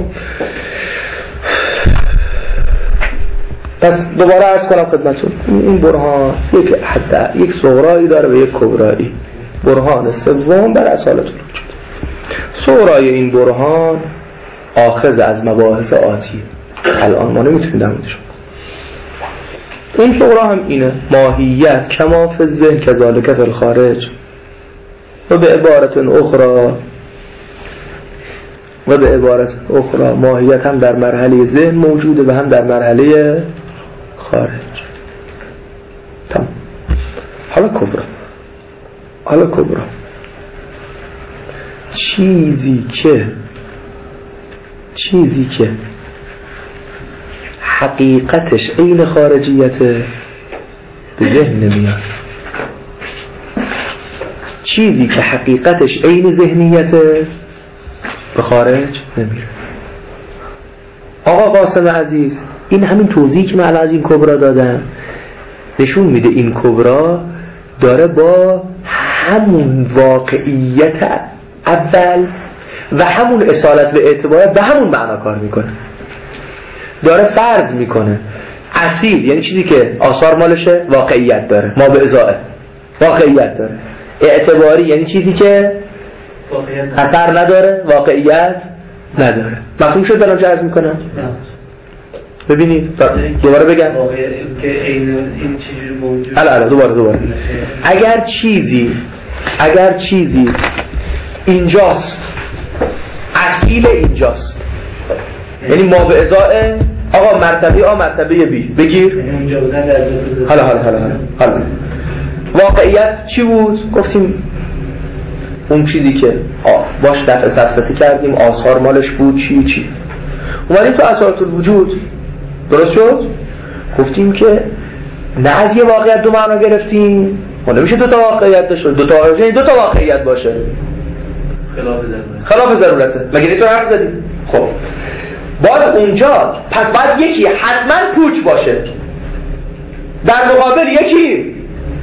پس دوباره عرض کنم خدمتتون این برهان یک صغرایی داره و یک کبرایی. برهان سوم بر اصالت الوجود. صغرای این برهان آخذ از مباحث آتی الان ما نمیتونیم در موردش. این صغرا هم اینه ماهیت کما فی الذهن کذالک فی الخارج و به عبارت اخرى ماهیت هم در مرحله ذهن موجوده و هم در مرحله خارج. تمام. حالا کبرا چیزی که حقیقتش عین خارجیت به ذهن نمیاد. چیزی که حقیقتش عین ذهنیت به خارج نمیره. آقا قاسم عزیز، این همین توضیحی که من از این کبرا دادم نشون میده این کبرا داره با همون واقعیت اول و همون اصالت و اعتبارات به همون معنا کار میکنه. داره فرض میکنه اصیل یعنی چیزی که آثار مالشه واقعیت داره، ما به ازائه واقعیت داره. اعتباری یعنی چیزی که اثر نداره، واقعیت نداره. مفهوم شد دارم چه عرض میکنم؟ ببینید دوباره بگم که این چیزی موجود. حالا دوباره اگر چیزی اینجاست، اصیل اینجاست، یعنی ما به ازائه آقا مرتبه آ مرتبه بی بگیر. حالا واقعیت چی بود؟ گفتیم اون چیزی که باش دفع صفتی کردیم آثار مالش بود چی اومدیم تو اساس الوجود، درست شد؟ گفتیم که نه از یه واقعیت دو معنا گرفتیم، ما نمیشه دو تا واقعیت داشته، دو تا واقعیت باشه خلاف ضرورته. مگه نیتو حرف زدیم؟ خب باز اونجا پس باید یکی حتما پوچ باشه، در مقابل یکی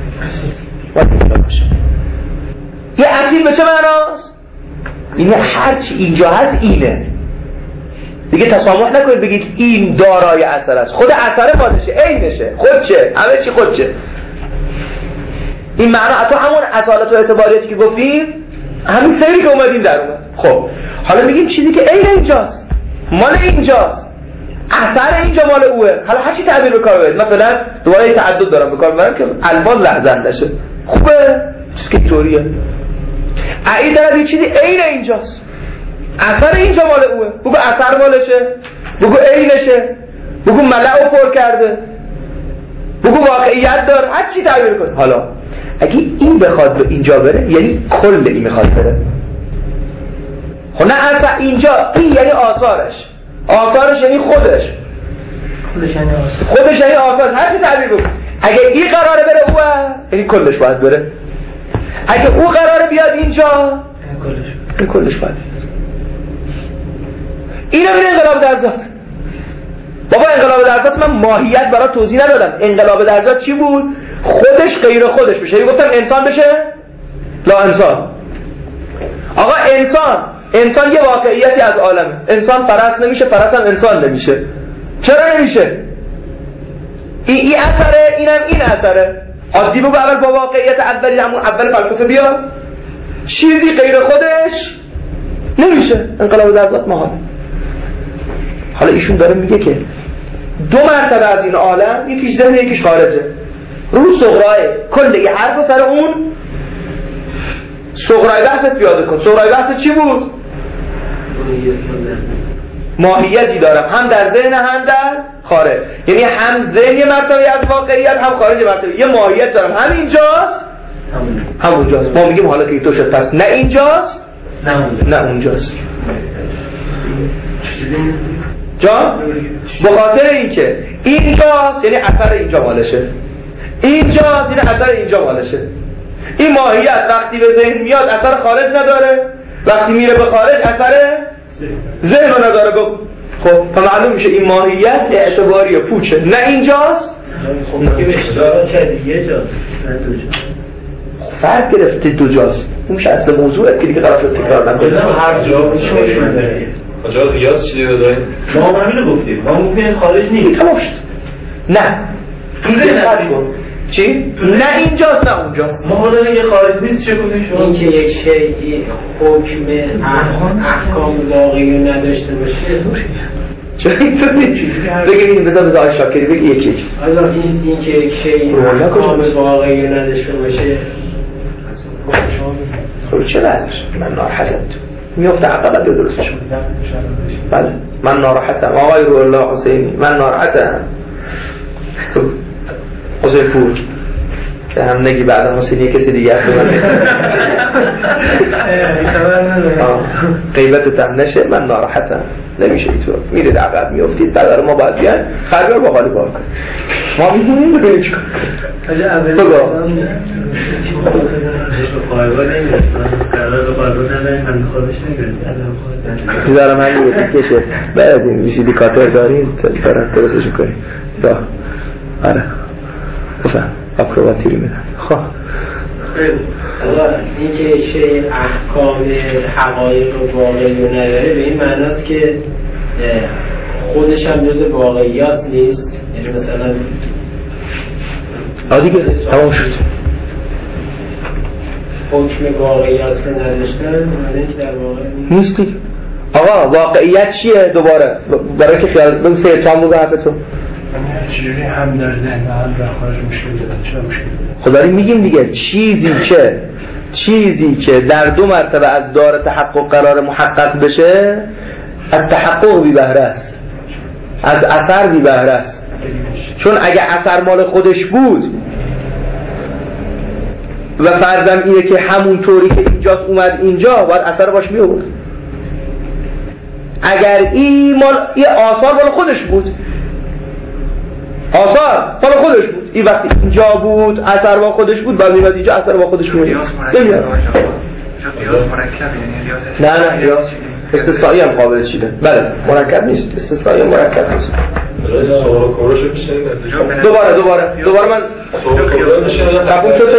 باشه. یه اصیل به چه معناست؟ اینه هرچی اینجا هست اینه دیگه. تسامح نکنید بگید این دارای اثر است، خود اثر خودشه، عینشه، خودشه، همه چی خودشه. این معنا حتی همون اصالت و اعتباریتی که گفتیم همین سری که اومدیم در اومد. خب حالا میگیم چیزی که عین اینجاست، مال اینجاست، اثر اینجا مال اوه. حالا هر چی تعبیر به کار ببرید، مثلا دوباره تعدد دارم به کار میبرم که الفاظ لحظنده شه. خوبه چیزی که اینطوریه. این طرف یه چیزی عین اینجاست، اثر اینجا مال اوه. بگو اثر مالشه، بگو عینشه، بگو ملعو پر کرده، بگو واقعیت داره، هر چی تعبیر کن. حالا اگه این بخواد به اینجا بره یعنی کل این میخواد بره. خب نه اصلا اینجا این یعنی آثارش یعنی خودش یعنی آثار، هر چی تعبیر کن. اگه این قراره بره اوه یعنی کلش باید بره. اگه او قراره بیاد اینجا این کلش باید. اینو میره انقلاب در ذات. بابا انقلاب در ذات من ماهیت برای توضیح ندادم. انقلاب در ذات چی بود؟ خودش غیر خودش بشه. گفتم انسان بشه لا انسان. آقا انسان یه واقعیتی از عالمه. انسان پرست نمیشه، پرست هم انسان نمیشه. چرا نمیشه؟ این اثره، اینم این اثره. عادی بگو اول با واقعیت اولی همون اول فلسفه بیا، چیزی غیر خودش نمیشه. انقلاب در ذات محال. حالا ایشون داره میگه که دو مرتبه از این عالم یکیش ذهن یکیش خارجه. رو صغرای کل یه حرف سر اون صغرای بحثت پیاده کن. صغرای بحث چی بود؟ ماهیتی دارم هم در ذهن هم در خارج، یعنی هم ذهن یه مرتبه از واقعیت هم خارج مرتبه. یه ماهیت دارم هم اینجاست هم اونجاست. ما میگیم حالا که تو شد پس نه اینجاست نه اونجاست. جا بخاطر اینکه اینجاست یعنی اثر اینجا مالشه، اینجاست یعنی اثر اینجا مالشه. این ماهیت وقتی به ذهن میاد اثر خارج نداره، وقتی میره به خارج اثر ذهن رو نداره. خب تا معلوم میشه این ماهیت اعتباری پوچه، نه اینجاست خب که اشتباه کردی یه جاست نه دو جاست. فرق گرفته دو جاست. اون میشه اصل موضوعه که دیگه قرار شد تکرار نکنیم. هر جا میشه آجا قیاس چیزی بداریم؟ ما همینو گفتیم، ما گفتیم خارج نیست. تمام شد. نه چی؟ نه اینجاست نه اونجا. ما حالا اگه خارج نیست چه کنیم شما؟ این که یک شیعی حکم احکام واقعی نداشته باشه چرا اینطوری؟ بگیم بذار آقای شاکری بگی یکی. حالا این که یک شیعی احکام واقعی نداشته باشه خب چه نداشت؟ من ناراحتم میفته عقبت به درستشون. بله من ناراحتم آقای روح الله حسینی، من ناراحتم. حسین پور که هم نگی بعد حسینی کسی دیگه است غیبت هم نشه من ناراحتم نمیشه اینطور میرید عقب میافتید برای ما باید بیان خریدار با حالی بار کن ما میدونیم بگیم چیکار میذارم همین رو کشه بعد این ویسیدی کاتر داریم دارم درستشون کنیم دا آره بفهم اکروباتی رو میدن خب این که شیء احکام حقایق و واقعی رو نداره به این معناست که خودش هم جز واقعیات نیست یعنی مثلا دیگه تمام شد حکم واقعیات رو نداشتن معنی که در واقع نیستی آقا واقعیت چیه دوباره برای که خیال بگو سه تام بگو حرفتون چجوری هم در ذهن هم در خارج مشکل دارن چرا مشکل دارن خب داریم میگیم دیگه چیزی که در دو مرتبه از دار تحقق قرار محقق بشه از تحقق بی بهره است از اثر بی بهره است چون اگه اثر مال خودش بود و فرضم اینه که همون طوری که اینجاست اومد اینجا باید اثر باش می آورد اگر این آثار مال خودش بود آثار مال خودش بود این وقتی اینجا بود اثر با خودش بود بعد میاد اینجا اثر با خودش بود نمیاد نه قیاس استثنایی هم قابل چیده بله مرکب نیست استثنایی هم مرکب نیست دوباره من قبول شد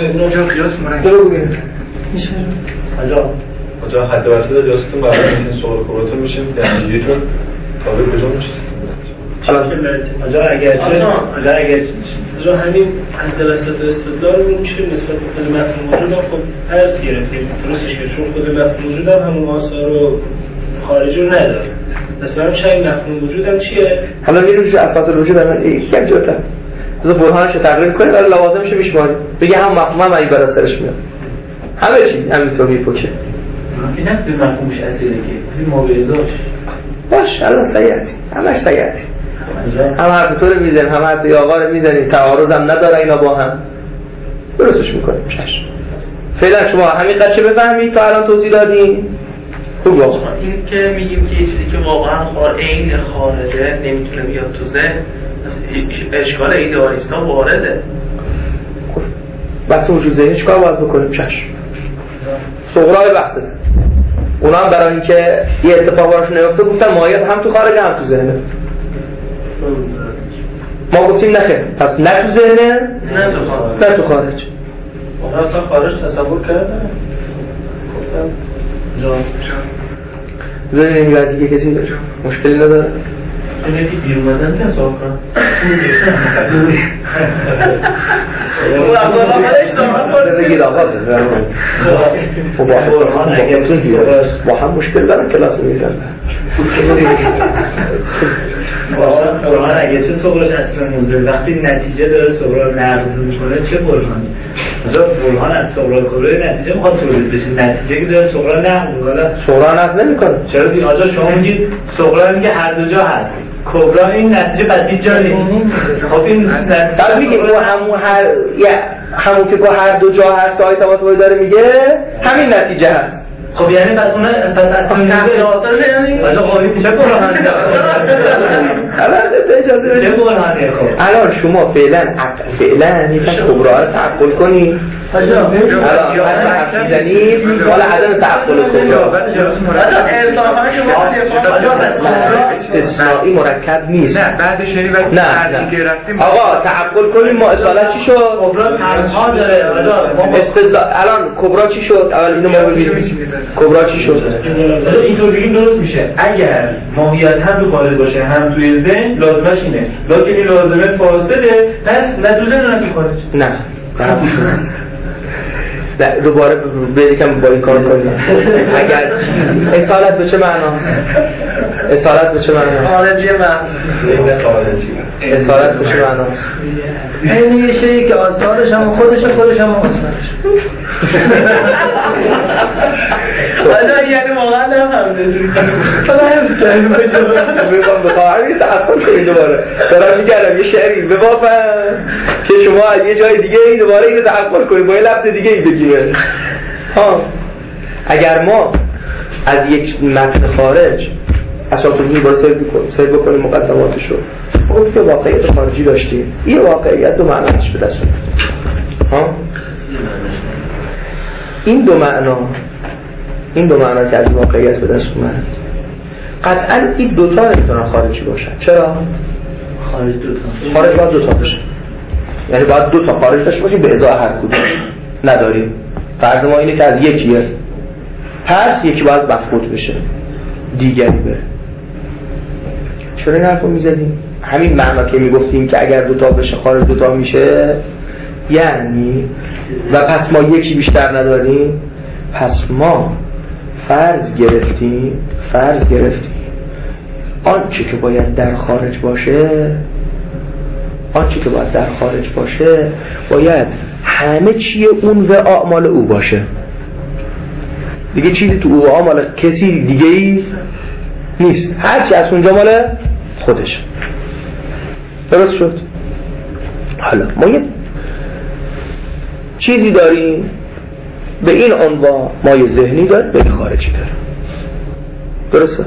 آنجا حد وسط جاستون برای این سوال کوراتون میشیم درجیتون قابل کجا میشه آنجا اگر جو همین حد وسط استدلال رو میشه نسبت به خود مفهوم وجود خب هر گرفتیم درستش چون خود مفهوم وجود هم همون آثار رو خارجی رو نداره مثلا شاید مفهوم وجود هم چیه حالا میریم چه اساس وجود هم یک جوتا از برهانش تقریر کنیم ولی لوازمش میشماریم بگه هم مفهوم هم این برای سرش میاد همه چی همینطور میپوشه این هم به مفهومش اصیله که این مورداش باش الان تیاری همش تیاری هم حرف تو رو میزنیم هم حرف آقا رو میزنیم تعارض هم نداره اینا با هم درستش میکنیم چشم فعلا شما همین قدر بفهمید تا الان توضیح دادیم خوب باشه این که میگیم که چیزی که واقعا عین خارجه نمیتونه بیاد تو ذهن اشکال ایدئالیست‌ها وارده وقتی وجود ذهن چیکار باید بکنیم چشم صغرای وقته اونا هم برای اینکه یه اتفاق براشون نیفته گفتن ماهیت هم تو خارج هم تو ذهنه ما گفتیم نخیر پس نه تو ذهنه نه تو خارج اونا اصلا خارج تصور کردن گفتم ببینیم یا دیگه کسی مشکلی نداره اینه که دیر اومدن تصور کنم بگید آقا با هم مشکل دارن کلاس میزن قرآن اگه چه صغرش اصلا موجود وقتی نتیجه داره صغرا رو نقض میکنه چه برهانی؟ مثلا برهان از صغرا کره نتیجه میخواد تولید بشه نتیجه که داره صغرا نقض میکنه صغرا نقض نمیکنه چرا دیگه آجا شما میگید صغرا میگه هر دو جا هست کبرا این نتیجه بدید جا نیست خب این در میگه همون که با هر دو جا هست که آیت آباد داره میگه همین نتیجه هست خب یعنی پس اون اصلا الان شما فعلا نیست کبرا رو تعقل کنی الان حرف میزنید والا عدم تعقل کبرا استثنایی مرکب نیست نه بعدش یعنی نه آقا تعقل کنیم ما اصالت چی شد کبرا تنها داره الان کبرا چی شد اول اینو ما ببینیم کبرا چی شد اینطور بگیم درست میشه اگر ماهیت هم تو خارج باشه هم توی ذهن لازمش اینه لکن این لازمه فاصله پس نه تو ذهن نه تو خارج نه دوباره بریکم با این کار کنیم اگر اصالت به چه معنا اصالت به چه معنا خارجی اصالت به چه معنا این یه شیئی که آثارش هم خودش هم آثارش حالا یعنی واقعا نفهمیدم حالا همین بخوام یه تحقیق کنید دوباره دارم میگردم یه شعری ببافم که شما از یه جای دیگه دوباره اینو تحقیق کنید با یه لفظ دیگه ای بگیره. اگر ما از یک متن خارج اساساً می‌باید سر بکنیم مقدماتشو اون که واقعیت خارجی داشتیم این واقعیت دو معناش به دست اومد. این دو معنا که از واقعیت به دست اومد قطعاً این دوتا نمیتونن خارجی باشن. چرا؟ خارج باید دوتا باشه، یعنی باید دوتا خارج داشته باشیم به ازای هر کدوم نداریم. فرض ما اینه که از یکیه پس یکی باید مفقود بشه دیگری بره. چرا این حرف رو میزدیم؟ همین معنا که میگفتیم که اگر دوتا بشه خارج دوتا میشه یعنی و پس ما یکی بیشتر نداریم، پس ما فرض گرفتیم آنچه که باید در خارج باشه باید همه چیه اون و اعمال او باشه. دیگه چیزی تو او و اعمال کسی دیگه ای نیست، هرچی از اونجا مال خودش. درست شد؟ حالا ما یه چیزی داریم به این عنوان مایه ذهنی داریم به این خارجی داریم. درسته؟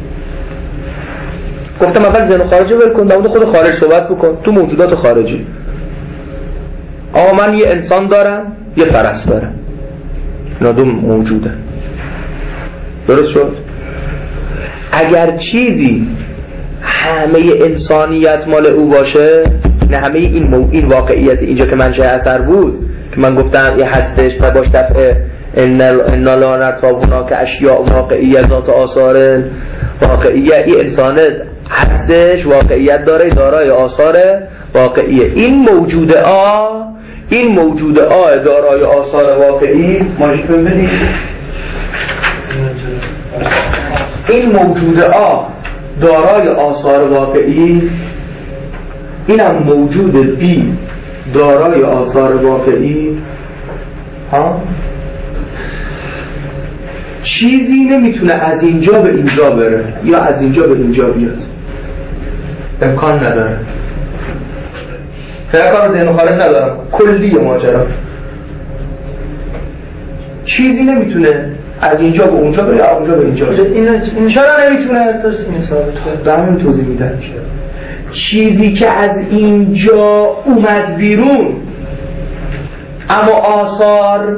گفتم اول ذهن خارجی ول کن، در خود خارج صحبت بکن. تو موجودات خارجی من یه انسان دارم یه فرس دارم، اینا دو موجوده. درست شد؟ اگر چیزی همه انسانیت مال او باشه، نه همه این واقعیت اینجا که منشأ اثر بود که من گفتم یه هستش و باش دفعه ان لا نرتاب که اشیاء واقعیه ذات آثار واقعیه، این انسان هستش واقعیت داره دارای آثار واقعیه. این موجوده دارای آثار واقعی ماجیک ببینید این موجوده دارای آثار واقعی، اینم موجود بی دارای آثار واقعی. چیزی نمیتونه از اینجا به اینجا بره یا از اینجا به اینجا بیاد، امکان نداره. کار ذهن خارج ندارم، کلی ماجرا. چیزی نمیتونه از اینجا به اونجا بره یا اونجا به اینجا بره. چرا نمیتونه؟ درست این ثابت کرد. همین توضیح میدم. چیزی که از اینجا اومد بیرون اما آثار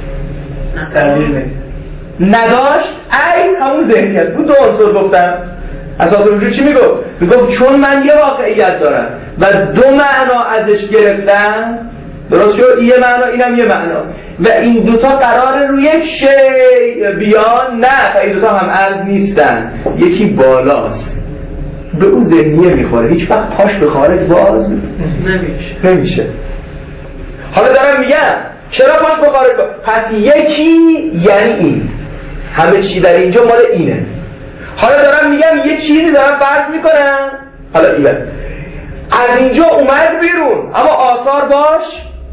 نداشت، همون ذهنیت بود. دو عنصر گفتم. اساس وجود چی میگفت چون من یه واقعیت دارم و دو معنا ازش گرفتم، درست شد؟ یه معنا اینم یه معنا و این دوتا قراره روی یک شی بیان، نه این دوتا هم عرض نیستن، یکی بالاست به اون ذهنیه میخوره، هیچ وقت پاش به خارج باز نمیشه. حالا دارم میگم چرا پاش به خارج باز؟ پس یکی یعنی این، همه چی در اینجا مال اینه. حالا دارم میگم یه چیزی دارم فرض میکنم، حالا اینه از اینجا اومد بیرون اما آثار باش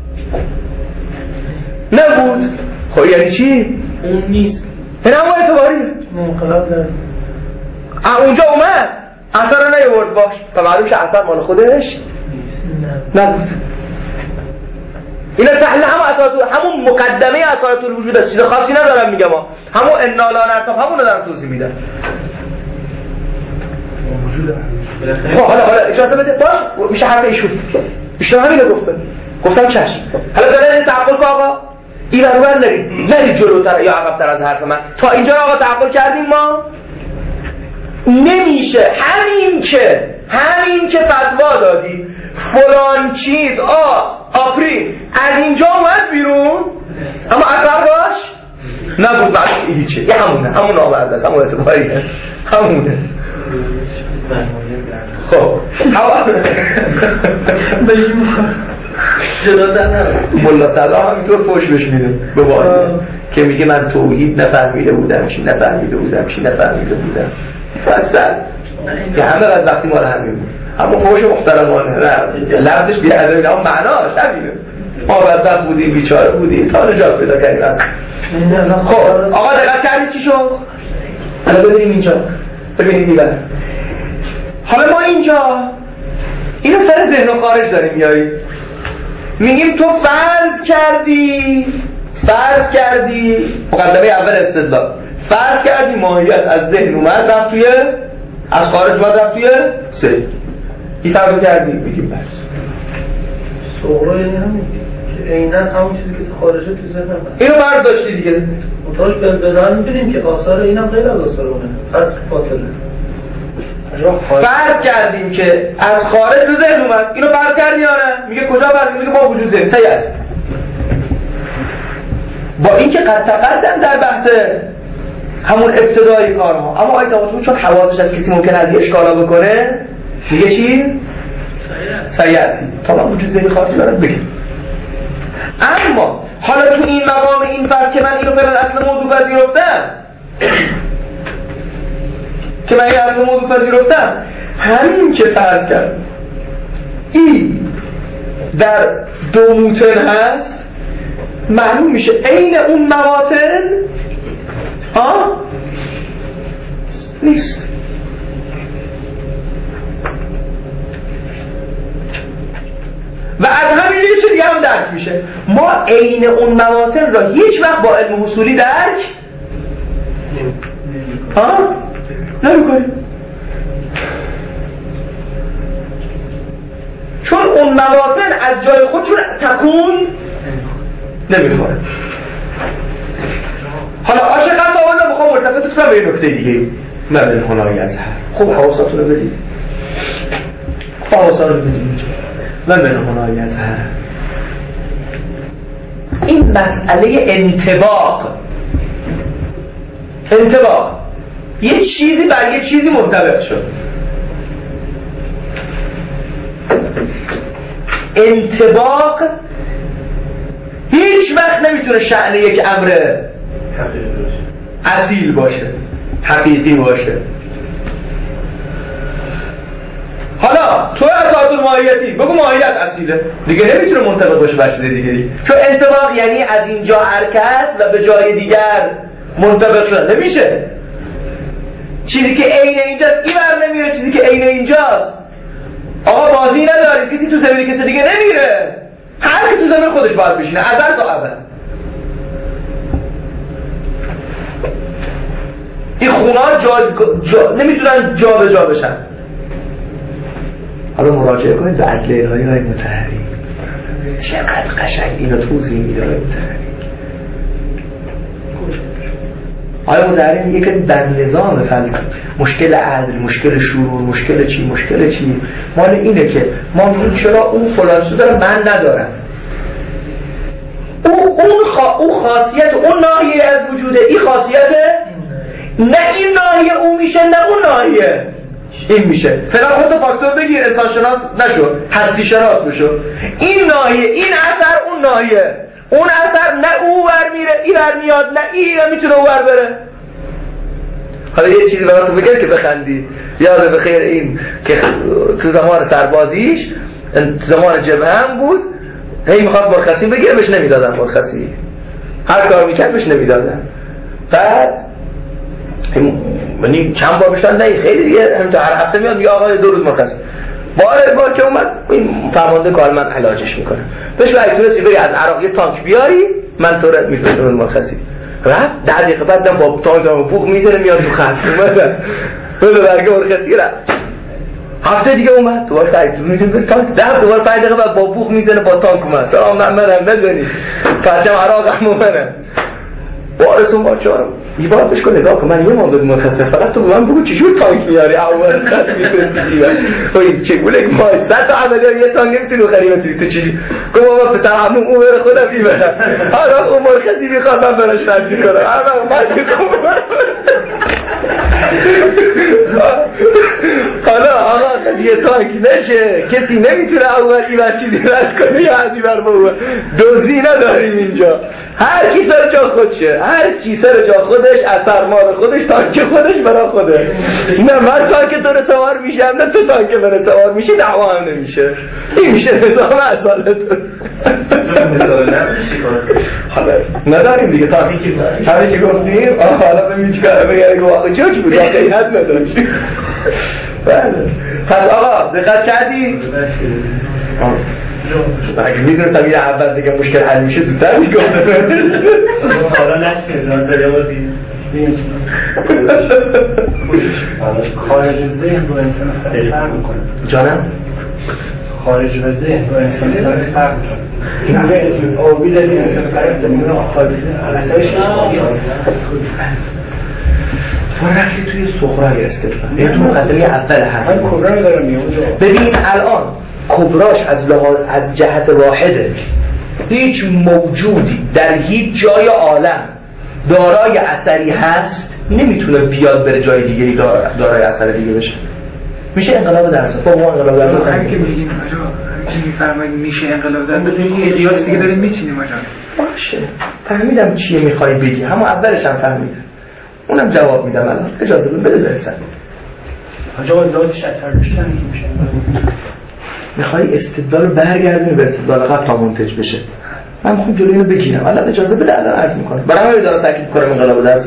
نبود. خب یعنی چی؟ اون نیست، این هم اعتباری منقلب داره. اونجا اومد اثر رو نیورد باش تا معلوم شه اثر مال خودش نبود. اینا تحلیل همون مقدمه اثرات الوجود است، چیز خاصی ندارم میگم، همون انا لا نرتاب همون رو دارم توضیح میدم. حالا اجازه بده باش میشه حرف ایشون بیشتر همینه گفتم چشم. حالا داره این تعقل که آقا این رو بر نرید جلوتر یا عقبتر از حرف من. تا اینجا آقا تعقل کردیم ما نمیشه. همین که فتوا دادی فلان چیز آفرین از اینجا اومد بیرون اما اثر باش نبود، بعد هیچه. یه همون آورده، همون اعتباریه، همونه. خب ملا صدا همینطور فوش بش میده به واسه که میگه من توحید نفهمیده بودم چی فصل که همه از وقتی ما رو همین بود، اما فوش محترمانه لفظش بیادبی، اما معناش همینه. ما بدبخت بودیم بیچاره بودیم تا نجات پیدا کردیم. خب آقا دقت کردید چی شد؟ حالا ببینیم اینجا، ببینیم دیگر. حالا ما اینجا اینو سر ذهن و خارج داریم میاریم، میگیم تو فرض کردی مقدمه اول استدلال، فرض کردی ماهیت از ذهن اومد رفت توی، از خارج اومد رفت توی سه. این فرض کردی میگیم بس صغرا یعنی همین که عیناً همون چیزی که خارجه تو ذهن هست. اینو فرض داشتی دیگه. متاش به ظاهر می‌بینیم که آثار اینم غیر از آثار اونه. فرض فاصله. فرض کردیم که از خارج به ذهن اومد. اینو فرض کردی آره؟ میگه کجا فرض؟ میگه با وجود ذهن تایید. با اینکه قد تقدم در بحث همون ابتدایی کارها، اما آیت آموزون چون حواسش از کسی ممکن از اشکالا بکنه میگه چی؟ سید تا من وجود ذهنی خاصی برات بگیم. اما حالا تو این مقام این فرض که من اینو فعلا اصل موضوع پذیرفتم همین که فرض کرد این در دو موتن هست معلوم میشه عین اون مواطن نیست. و از همین یه چیزی هم درک میشه، ما عین اون مواطن را هیچ وقت با علم حصولی درک نمیکنیم، چون اون مواطن از جای خودشون تکون نمیخوره. حالا عاشق هم آوالا بخوام مرتبط کنم به این نکته دیگه، مبن هنایی از هر خوب حواساتون رو بدید، حواسات رو بدید مبن هنایی از هر. این مسئله انطباق یه چیزی بر یه چیزی منطبق شد. انطباق هیچ وقت نمیتونه شأن یک امر اصیل باشه، حقیقی باشه. حالا تو اساس ماهیتی بگو ماهیت اصیله دیگه، نمیتونه منطبق باشه بر چیز دیگری، چون انطباق یعنی از اینجا حرکت و به جای دیگر منطبق شدن نمیشه. چیزی که عین اینجاست این بر نمیره، چیزی که عین اینجاست آقا بازی نداری، کسی تو زمین کسی دیگه نمیره، هر کی تو زمین خودش باید بشینه ازل تا ابد. این خونا نمیتونن جا به جا بشن. حالا مراجعه کنید به ادله الهی های مطهری، چقدر قشنگ اینو توضیح میده های مطهری. آیا مطهری میگه که در نظام فلک مشکل عدل، مشکل شرور، مشکل چی مال اینه که ما میگیم چرا اون فلان چیز داره من ندارم، اون خاصیت اون ناحیه از وجوده، این خاصیته نه این ناحیه اون میشه نه اون ناحیه این میشه. فعلا خودتو فاکتور بگیر، انسان شناس نشو، هستی شناس بشو. این ناحیه این اثر اون ناحیه، اون اثر نه او ور میره این ور میاد نه این میتونه او ور بره. حالا یه چیزی براتون بگم که بخندید، یاد بخیر این که تو زمان سربازیش زمان جبهه هم بود، هی میخواد مرخصی بگیره بهش نمیدادن، مرخصی هر کار میکرد بهش نمیدادن. بعد یعنی چند بار بشتن نه خیلی دیگه همینطور هر هفته میاد میگه آقا 2 روز مرخصی. بار که اومد این فرمانده کارمند علاجش میکنه بهش وقتی تونستی بری از عراق یه تانک بیاری من تو رو میفرستم مرخصی. رفت 10 دقیقه بعدم با تانک بوق میذاره میاد تو خط اومد بله برگه مرخصی رفت. هفته دیگه اومد دوباره تاکسی میذاره تانک دوباره 5 دقیقه بعد با بوق میذاره با تانک اومد. سلام منم بزنی پرچم عراق هم اومدم وارثون با چهارم یه بار بهش کن نگاه کن من یه مانده مرخصی فقط تو به من بگو چجور تانک میاری اول خط میفرستی و چگونه که مای 100 تا عملیات یه تانک نمیتونی بخری مثلی تو چی گفت بابا پسر همون اون بره خودم میبرم حالا اون مرخصی میخواد من براش فرضی کنم حالا آقا یه تانک نشه کسی نمیتونه اول این چیزی رد کنه یا از این بر بابا دوزی نداریم اینجا هر کی سر جا خودشه، هر چی سر جا خودش، اثر مال خودش، تانک خودش برا خوده. نه من تانک تو رو سوار میشم، نه تو تانک من سوار میشی، دعوا هم نمیشه. این میشه نظام اصالتون. حالا نداریم دیگه تانکی همه چی گفتیم. حالا ببین چیکار بگم آخه جوک بود، واقعیت نداشت. بله. پس آقا دقت کردی؟ اگه میدونستم این اول دیگه مشکل حل میشه زودتر میگفتم. حالا نشد داره بودیم خارج ذهن با انسان فرق میکنه. جانم؟ خارج ذهن با انسان فرق میکنه. این آبی داریم انسان فرق داریم خارج فرقی توی سخرای استفاده. این تو مقدمه اول هست. من کبرا رو دارم میگم. ببین الان کبراش از جهت واحده. هیچ موجودی در هیچ جای عالم دارای اثری هست نمیتونه بیاد بره جای دیگری دارای اثر دیگه بشه. میشه انقلاب درست. با ما انقلاب درست همین که میگیم آجا، همین که میفرمایید میشه انقلاب درست، بدون یه قیاس دیگه داریم میچینیم آجا. باشه فهمیدم چیه میخوای بگی، همون اولش هم فهمیدم، اونم جواب میدم. الان اجازه بده برسن. آجا ذاتش اثر بیشتر میشه. میخوای استدلال رو برگردونی به استدلال قبل تا منتج بشه. من میخوام جلوی اینو بگیرم. الان اجازه بده، الان عرض میکنم. برای همین دارم تاکید کنم انقلاب درست.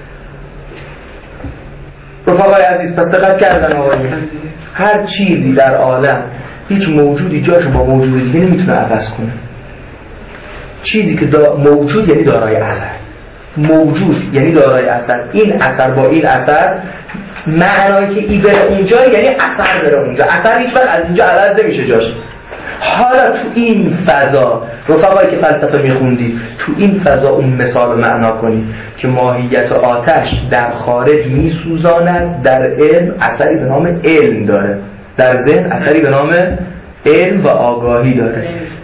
رفقای عزیز پس دقت کردن آقایون، هر چیزی در عالم هیچ موجودی جاشو با موجود دیگه نمیتونه عوض کنه. چیزی که موجود یعنی دارای اثر، موجود یعنی دارای اثر. این اثر با این اثر معنایی که ای بره اونجا یعنی اثر بره اونجا. اثر هیچ وقت از اینجا عوض نمیشه جاش. حالا تو این فضا رفقایی که فلسفه میخوندید، تو این فضا اون مثال معنا کنید که ماهیت آتش در خارج میسوزاند، در علم اثری به نام علم داره، در ذهن اثری به نام علم و آگاهی داره.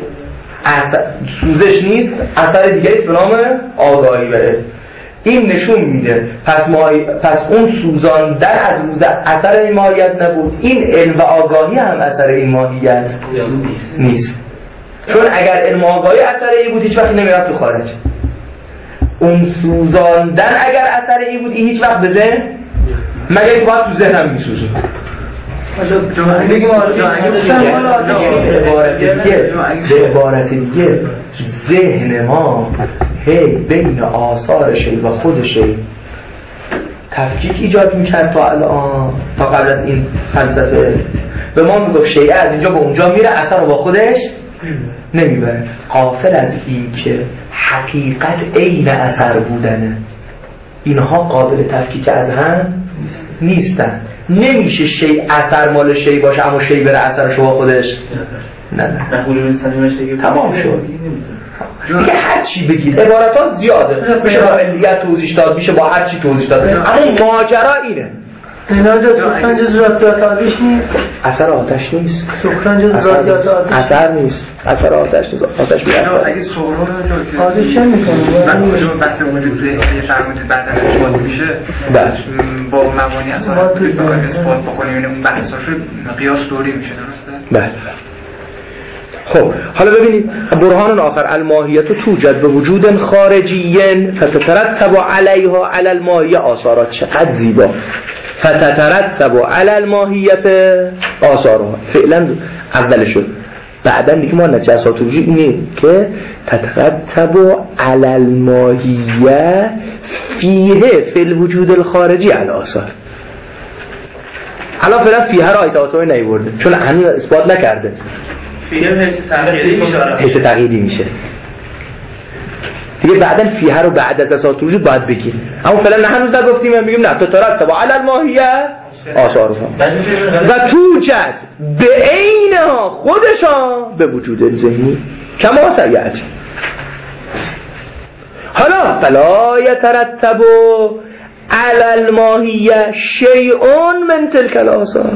سوزش نیست، اثر دیگری به نام آگاهی بره. این نشون میده پس اون سوزاندن از روز اثر این ماهیت نبود. این علم و آگاهی هم اثر این ماهیت نیست. چون اگر علم و آگاهی اثر این بود هیچ وقت نمیرفت تو خارج. اون سوزاندن اگر اثر این بود هیچ وقت به ذهن مگر این باید تو ذهن هم میسوزه. به عبارت دیگه ذهن ما بین آثار شی و خود شی تفکیک ایجاد میکرد تا الان، تا قبل از این فلسفه به ما میگفت شیء از اینجا به اونجا میره، اثر رو با خودش نمیبره. غافل از این که حقیقت عین اثر بودنه، اینها قابل تفکیک از هم نیستن. نمیشه شیء اثر مال شیء باشه اما شیء بره اثرش با خودش نه تمام شد. دیگه هر چی بگید عبارات زیاده، میشه با علیت توضیح داد، میشه با هر چی توضیح داد، اما ماجرا اینه. اینا سخران جز ذاتیات آتش نیست، اثر آتش نیست. سخران جز ذاتیات آتش اثر نیست، اثر آتش نیست. آتش میاد اگه سخران رو آتش چه میکنه؟ بعد کجا بحث وجود ذهنی فرمودید بعد از اثبات میشه با مبانی اصلا اثبات بکنیم، یعنی اون بحثاشو قیاس دوری میشه، درسته؟ بله. خب حالا ببینید برهان آخر الماهیت توجد به وجود خارجی فتترتب علیها علی الماهیه آثارات. چقدر زیبا. فتترتب علی الماهیت آثارها. فعلا اول شد، بعدا دیگه ما نتیجه اساس وجود اینه که تترتب علی الماهیه فیه فی الوجود الخارجی علی آثار. حالا فعلا فیه را ایتاتوی نیورده چون هنوز اثبات نکرده. حس تغییری میشه دیگه. بعدن فیه رو بعد از اساس وجود باید بگیم، اما فعلا هنوز نگفتیم. میگیم نه تترتب علی الماهیه آثارها و توجد به عینها خودشان به وجود ذهنی کما سیأتی. حالا فلا یترتب علی الماهیه شیء من تلک الاثار.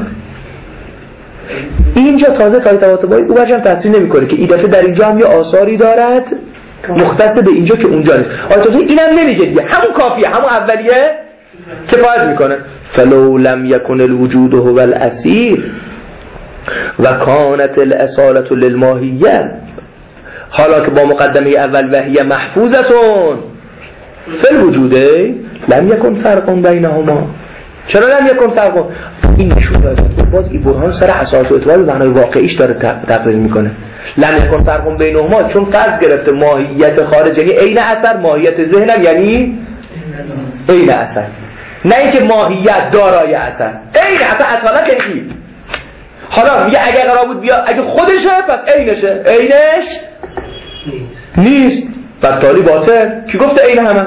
اینجا تازه تای تواتبایی او برشم تفسیر نمی کنه که این دفعه در اینجا هم یه آثاری دارد مختص به اینجا که اونجا نیست. آیتازه اینم نمیگه دیگه، همون کافیه، همون اولیه کفایت میکنه. فلو لم یکن الوجود هو الاسیر و کانت الاصالة للماهیه حالا که با مقدمه اول وحی محفوظتون فی الوجوده لم یکن فرق بینهما. چرا لم یکن فرق؟ این نشون داره باز این برهان سر اساس و اعتبار به معنای واقعیش داره تقریر میکنه. لم یکن فرق بینهما چون فرض گرفته ماهیت خارج یعنی عین اثر، ماهیت ذهن یعنی عین اثر، نه اینکه ماهیت دارای اثر. عین اثر اصلا که حالا میگه اگه قرار بود بیا اگه خودشه پس عینشه، عینش نیست بعد تالی باطل. کی گفته عین همه؟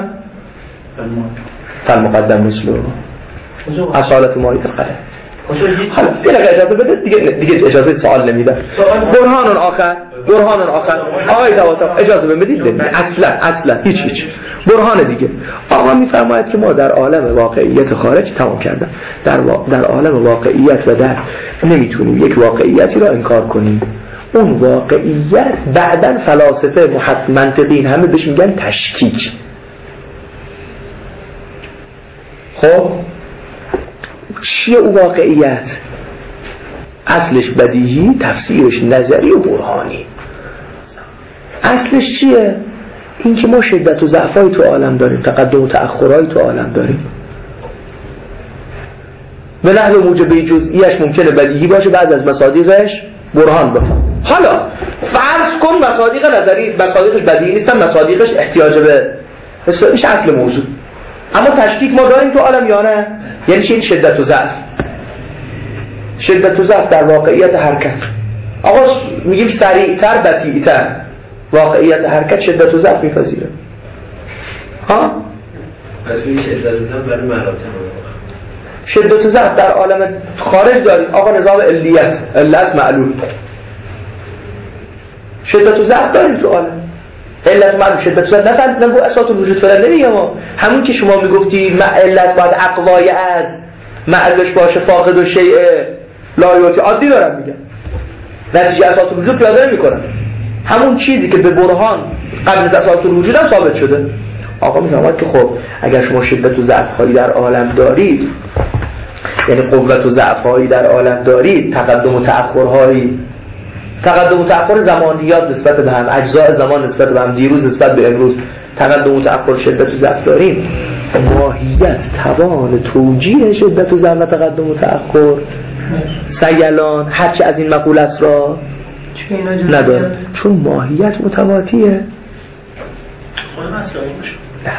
فالمقدم مثلو اصالت ماهیت قلم. حالا یه دقیقه اجازه بده دیگه اجازه سوال نمیدم. برهان آخر آقای تواتم اجازه بدید. اصلا هیچ برهان دیگه. آقا میفرماید که ما در عالم واقعیت خارج تمام کردم، در عالم واقعیت و در نمیتونیم یک واقعیتی را انکار کنیم. اون واقعیت بعداً فلاسفه منطقین همه بهش میگن تشکیک. خب چیه او واقعیت؟ اصلش بدیهی، تفسیرش نظری و برهانی. اصلش چیه؟ این که ما شدت و ضعفای تو عالم داریم، تقدم و تأخرای تو عالم داریم. به نحو موجبه جزئیش ممکنه بدیهی باشه، بعد از مصادیقش برهان بفهم. حالا فرض کن مصادیق نظری، مصادیقش بدیهی نیستن، مصادیقش احتیاج به میشه اصل موضوع. اما تشکیک ما داریم تو عالم یا نه؟ یعنی چی شدت و ضعف؟ شدت و ضعف در واقعیت حرکت. آقا میگیم سریعتر بطیئتر، واقعیت حرکت شدت و ضعف میپذیره. ها؟ پس این شدت و ضعف برای مراتب. شدت و ضعف در عالم خارج داریم. آقا نظام علیت، علت معلول. شدت و ضعف داریم تو عالم. علت معلوم شدت و ضعف نفهمیدن با اساس وجود فعلا نمیگم. همون که شما میگفتی علت باید اقوای از معلوش باشه فاقد و شیء لایوتی عادی دارم میگم. نتیجه اساس وجود پیاده نمیکنن. همون چیزی که به برهان قبل از اساس وجود هم ثابت شده. آقا میگم که خب اگر شما شدت و ضعف هایی در عالم دارید، یعنی قوت و ضعف هایی در عالم دارید، تقدم و تأخر زمانیات نسبت به هم، اجزاء زمان نسبت به هم، دیروز نسبت به امروز، تقدم و تأخر شدت و ضعف داریم، ماهیت توان توجیه شدت و ضعف و تقدم و تأخر سیلان هرچی از این مقولت را نداره، چون ماهیت متواتیه. نه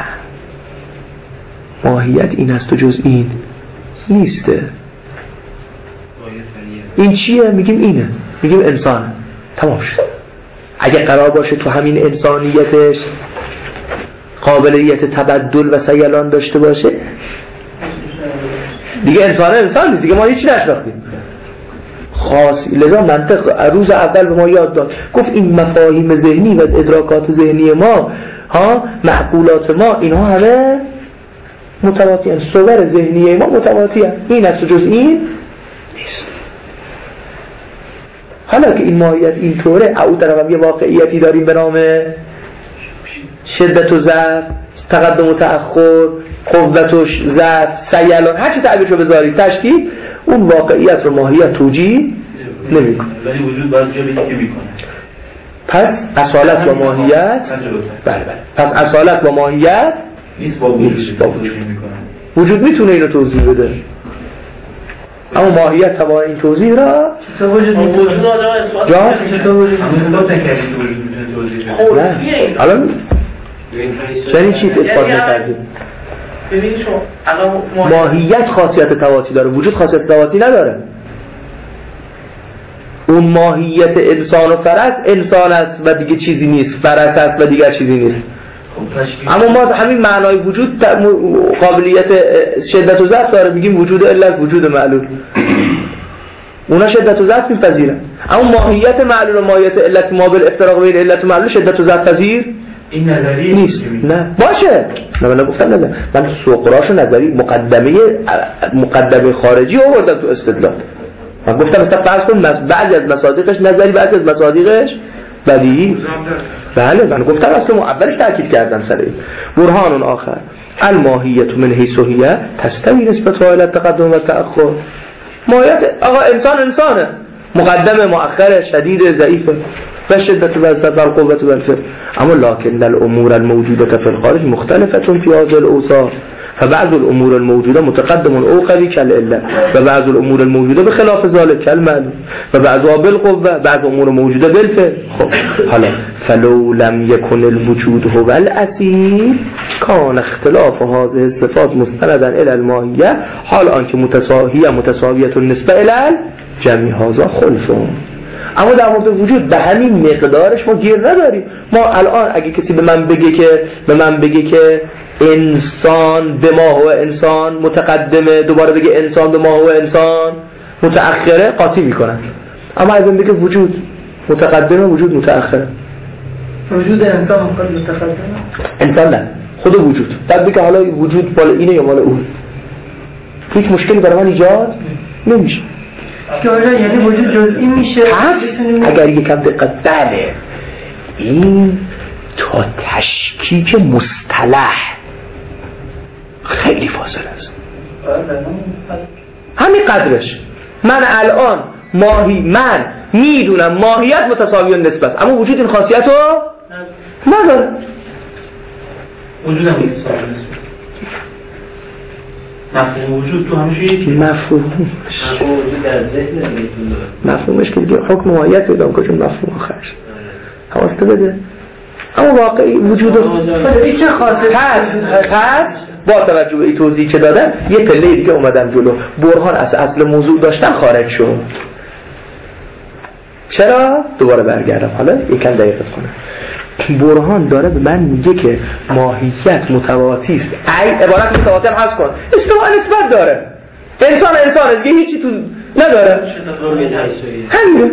ماهیت این است و جز این نیسته. این چیه؟ میگیم اینه، میگیم انسانه. تمام شد. اگه قرار باشه تو همین انسانیتش قابلیت تبدل و سیلان داشته باشه دیگه انسان دیگه ما هیچی نشناختیم. لذا منطق روز اول به ما یاد داد، گفت این مفاهیم ذهنی و ادراکات ذهنی ما معقولات ما اینها همه متواتی هستند، صور ذهنی ما متواتی هست. این است و جز این نیست. حالا که این ماهیت اینطوره، او طرف هم یه واقعیتی داریم به نام شدت و ضعف، تقدم و تأخر، قوت و ضعف، سیلان، هر چی تعبیرشو بذارید تشکیل، اون واقعیت رو ماهیت توجیه نمیکنه. ولی وجود باید جا بیتی میکنه. پس اصالت و ماهیت بله پس اصالت و ماهیت نیست با وجود میکنه. وجود میتونه اینو توضیح بده، اما ماهیت توان این توضیح را چطور وجود میتونه؟ جا چطور وجود میتونه؟ الان یعنی چی اثبات نکردیم؟ ببین شما ماهیت خاصیت تواتی داره، وجود خاصیت تواتی نداره. اون ماهیت انسان و فرس انسان است و دیگه چیزی نیست، فرس است و دیگر چیزی نیست. اما ما همین معنای وجود قابلیت شدت و ضعف داره، میگیم وجود علت، وجود معلول. اونا شدت و ضعف میپذیرن، اما ماهیت معلول و ماهیت علت ما بالافتراق بین علت و معلول شدت و ضعف پذیر این نظریه نیست. نه باشه، من گفتم نظر، من سوقراشو نظری مقدمه خارجی آوردم تو استدلال. من گفتم مثلا فرض کن بعضی از مصادیقش نظری، بعضی از مصادیقش بدیهی. بله من گفتم اصلا اولش تاکید کردم سر این. برهان آخر الماهیت من حیث هی تستوی نسبت الى التقدم و تأخر. ماهیت آقا انسانه، مقدمه، مؤخره، شدید، ضعیفه. و شدت الوسط و القوة و الفعل. اما لكن الامور الموجودة في الخارج مختلفة في هذه الاوصاف، فبعض الامور الموجودة متقدم او قوي كالعلة، و بعض الامور الموجودة بخلاف ذلك كالمعلوم، و بعضها بالقوة، بعض الامور موجودة بالفعل. خب حالا فلو لم يكن الوجود هو الاصیل کان اختلاف هذه الصفات مستندا الى الماهیه، حال آنکه متساویه النسبه الى جميع هذا خلفون. اما در مورد وجود به همین مقدارش ما گیر نداریم. ما الان اگه کسی به من بگه که انسان به ما هو انسان متقدمه، دوباره بگه انسان به ما هو انسان متأخره، قاطی میکنن. اما اگه بگه وجود متقدمه، وجود متأخره. وجود انسان متقدمه، انسان نه، خود وجود. بعد بگه حالا وجود مال اینه یا مال اون، هیچ مشکلی برای من ایجاد نمیشه. یعنی وجود جزئی میشه. اگر یکم دقت بله، این تا تشکیک مصطلح خیلی فاصله است. همین قدرش. من الان من میدونم ماهیت مساوی النسبه است، اما وجود این خاصیت رو نداره. وجود هم مساوی النسبه. مفهوم وجود تو همیشه مفهومش که دیگه حکم ماهیت پیدا کنه، مفهوم آخرش حواست بده. اما واقعی وجود چه خاصیت با توجه به این توضیح که دادن یه پله دیگه اومدن جلو. برهان از اصل موضوع داشتن خارج شد. چرا؟ دوباره برگردم حالا یکم دقیق کنم. برهان داره به من میگه که ماهیت متواتی است. عبارت متواتی هم حذف کن. استوا نسبت داره. انسان دیگه هیچی تو نداره. همینه.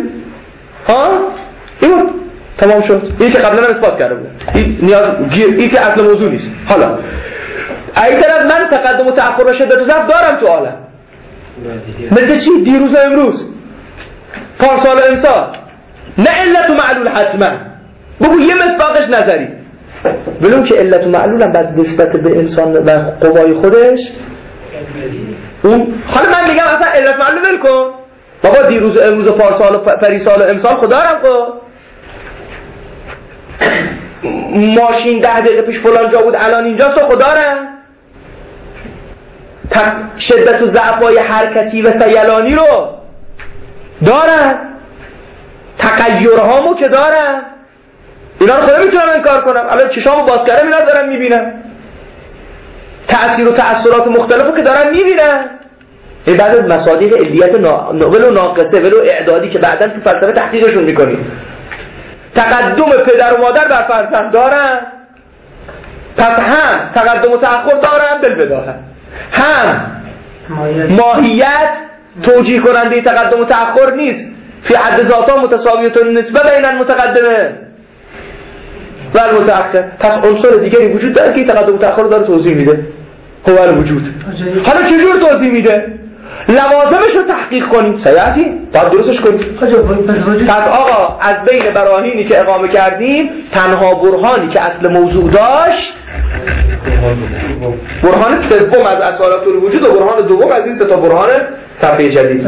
این تمام شد. این که قبلا هم اثبات کرده بود. این که اصل موضوع نیست. حالا اگه طرف من تقدم و تأخر و شدت و ضعف دارم تو عالم. مثل چی؟ دیروز و امروز. پارسال و امسال. نه علت و معلول حتما. بگو یه مصداقش نظری. ولو که علت و معلولم بعد نسبت به انسان و قوای خودش اون حالا من میگم اصلا علت معلول ول کن. بابا دیروز و امروز و پارسال و پریسال و امسال خدا دارم کن. ماشین 10 دقیقه پیش فلان جا بود الان اینجاست و خدا دارم. شدت و ضعفای حرکتی و سیلانی رو دارم. تغیرهامو که دارم. اینا رو خودم میتونم انکار کنم. الان چشامو باز کردم اینا رو دارم میبینم. تأثیر و تأثیرات مختلفو که دارم میبینم. این بعد از مصادیق علیت ولو ناقصه ولو اعدادی که بعداً تو فلسفه تحقیقشون میکنیم. تقدم پدر و مادر بر فرزند دارم. پس هم تقدم و تأخر دارم بالبداهه. هم ماهیت توجیه کننده تقدم و تأخر نیست. فی حد ذاتا متساویت النسبه بین المتقدمه و المتأخر. پس عنصر دیگری وجود داره که تقدم و تأخر داره توضیح میده. هو الوجود. حالا چجور توضیح میده؟ لوازمش رو تحقیق کنیم. سیاسی باید درستش کنیم. پس آقا از بین براهینی که اقامه کردیم تنها برهانی که اصل موضوع داشت برهان سوم از اصالات الوجود و برهان دوم از این سه تا برهان صفحه جدید.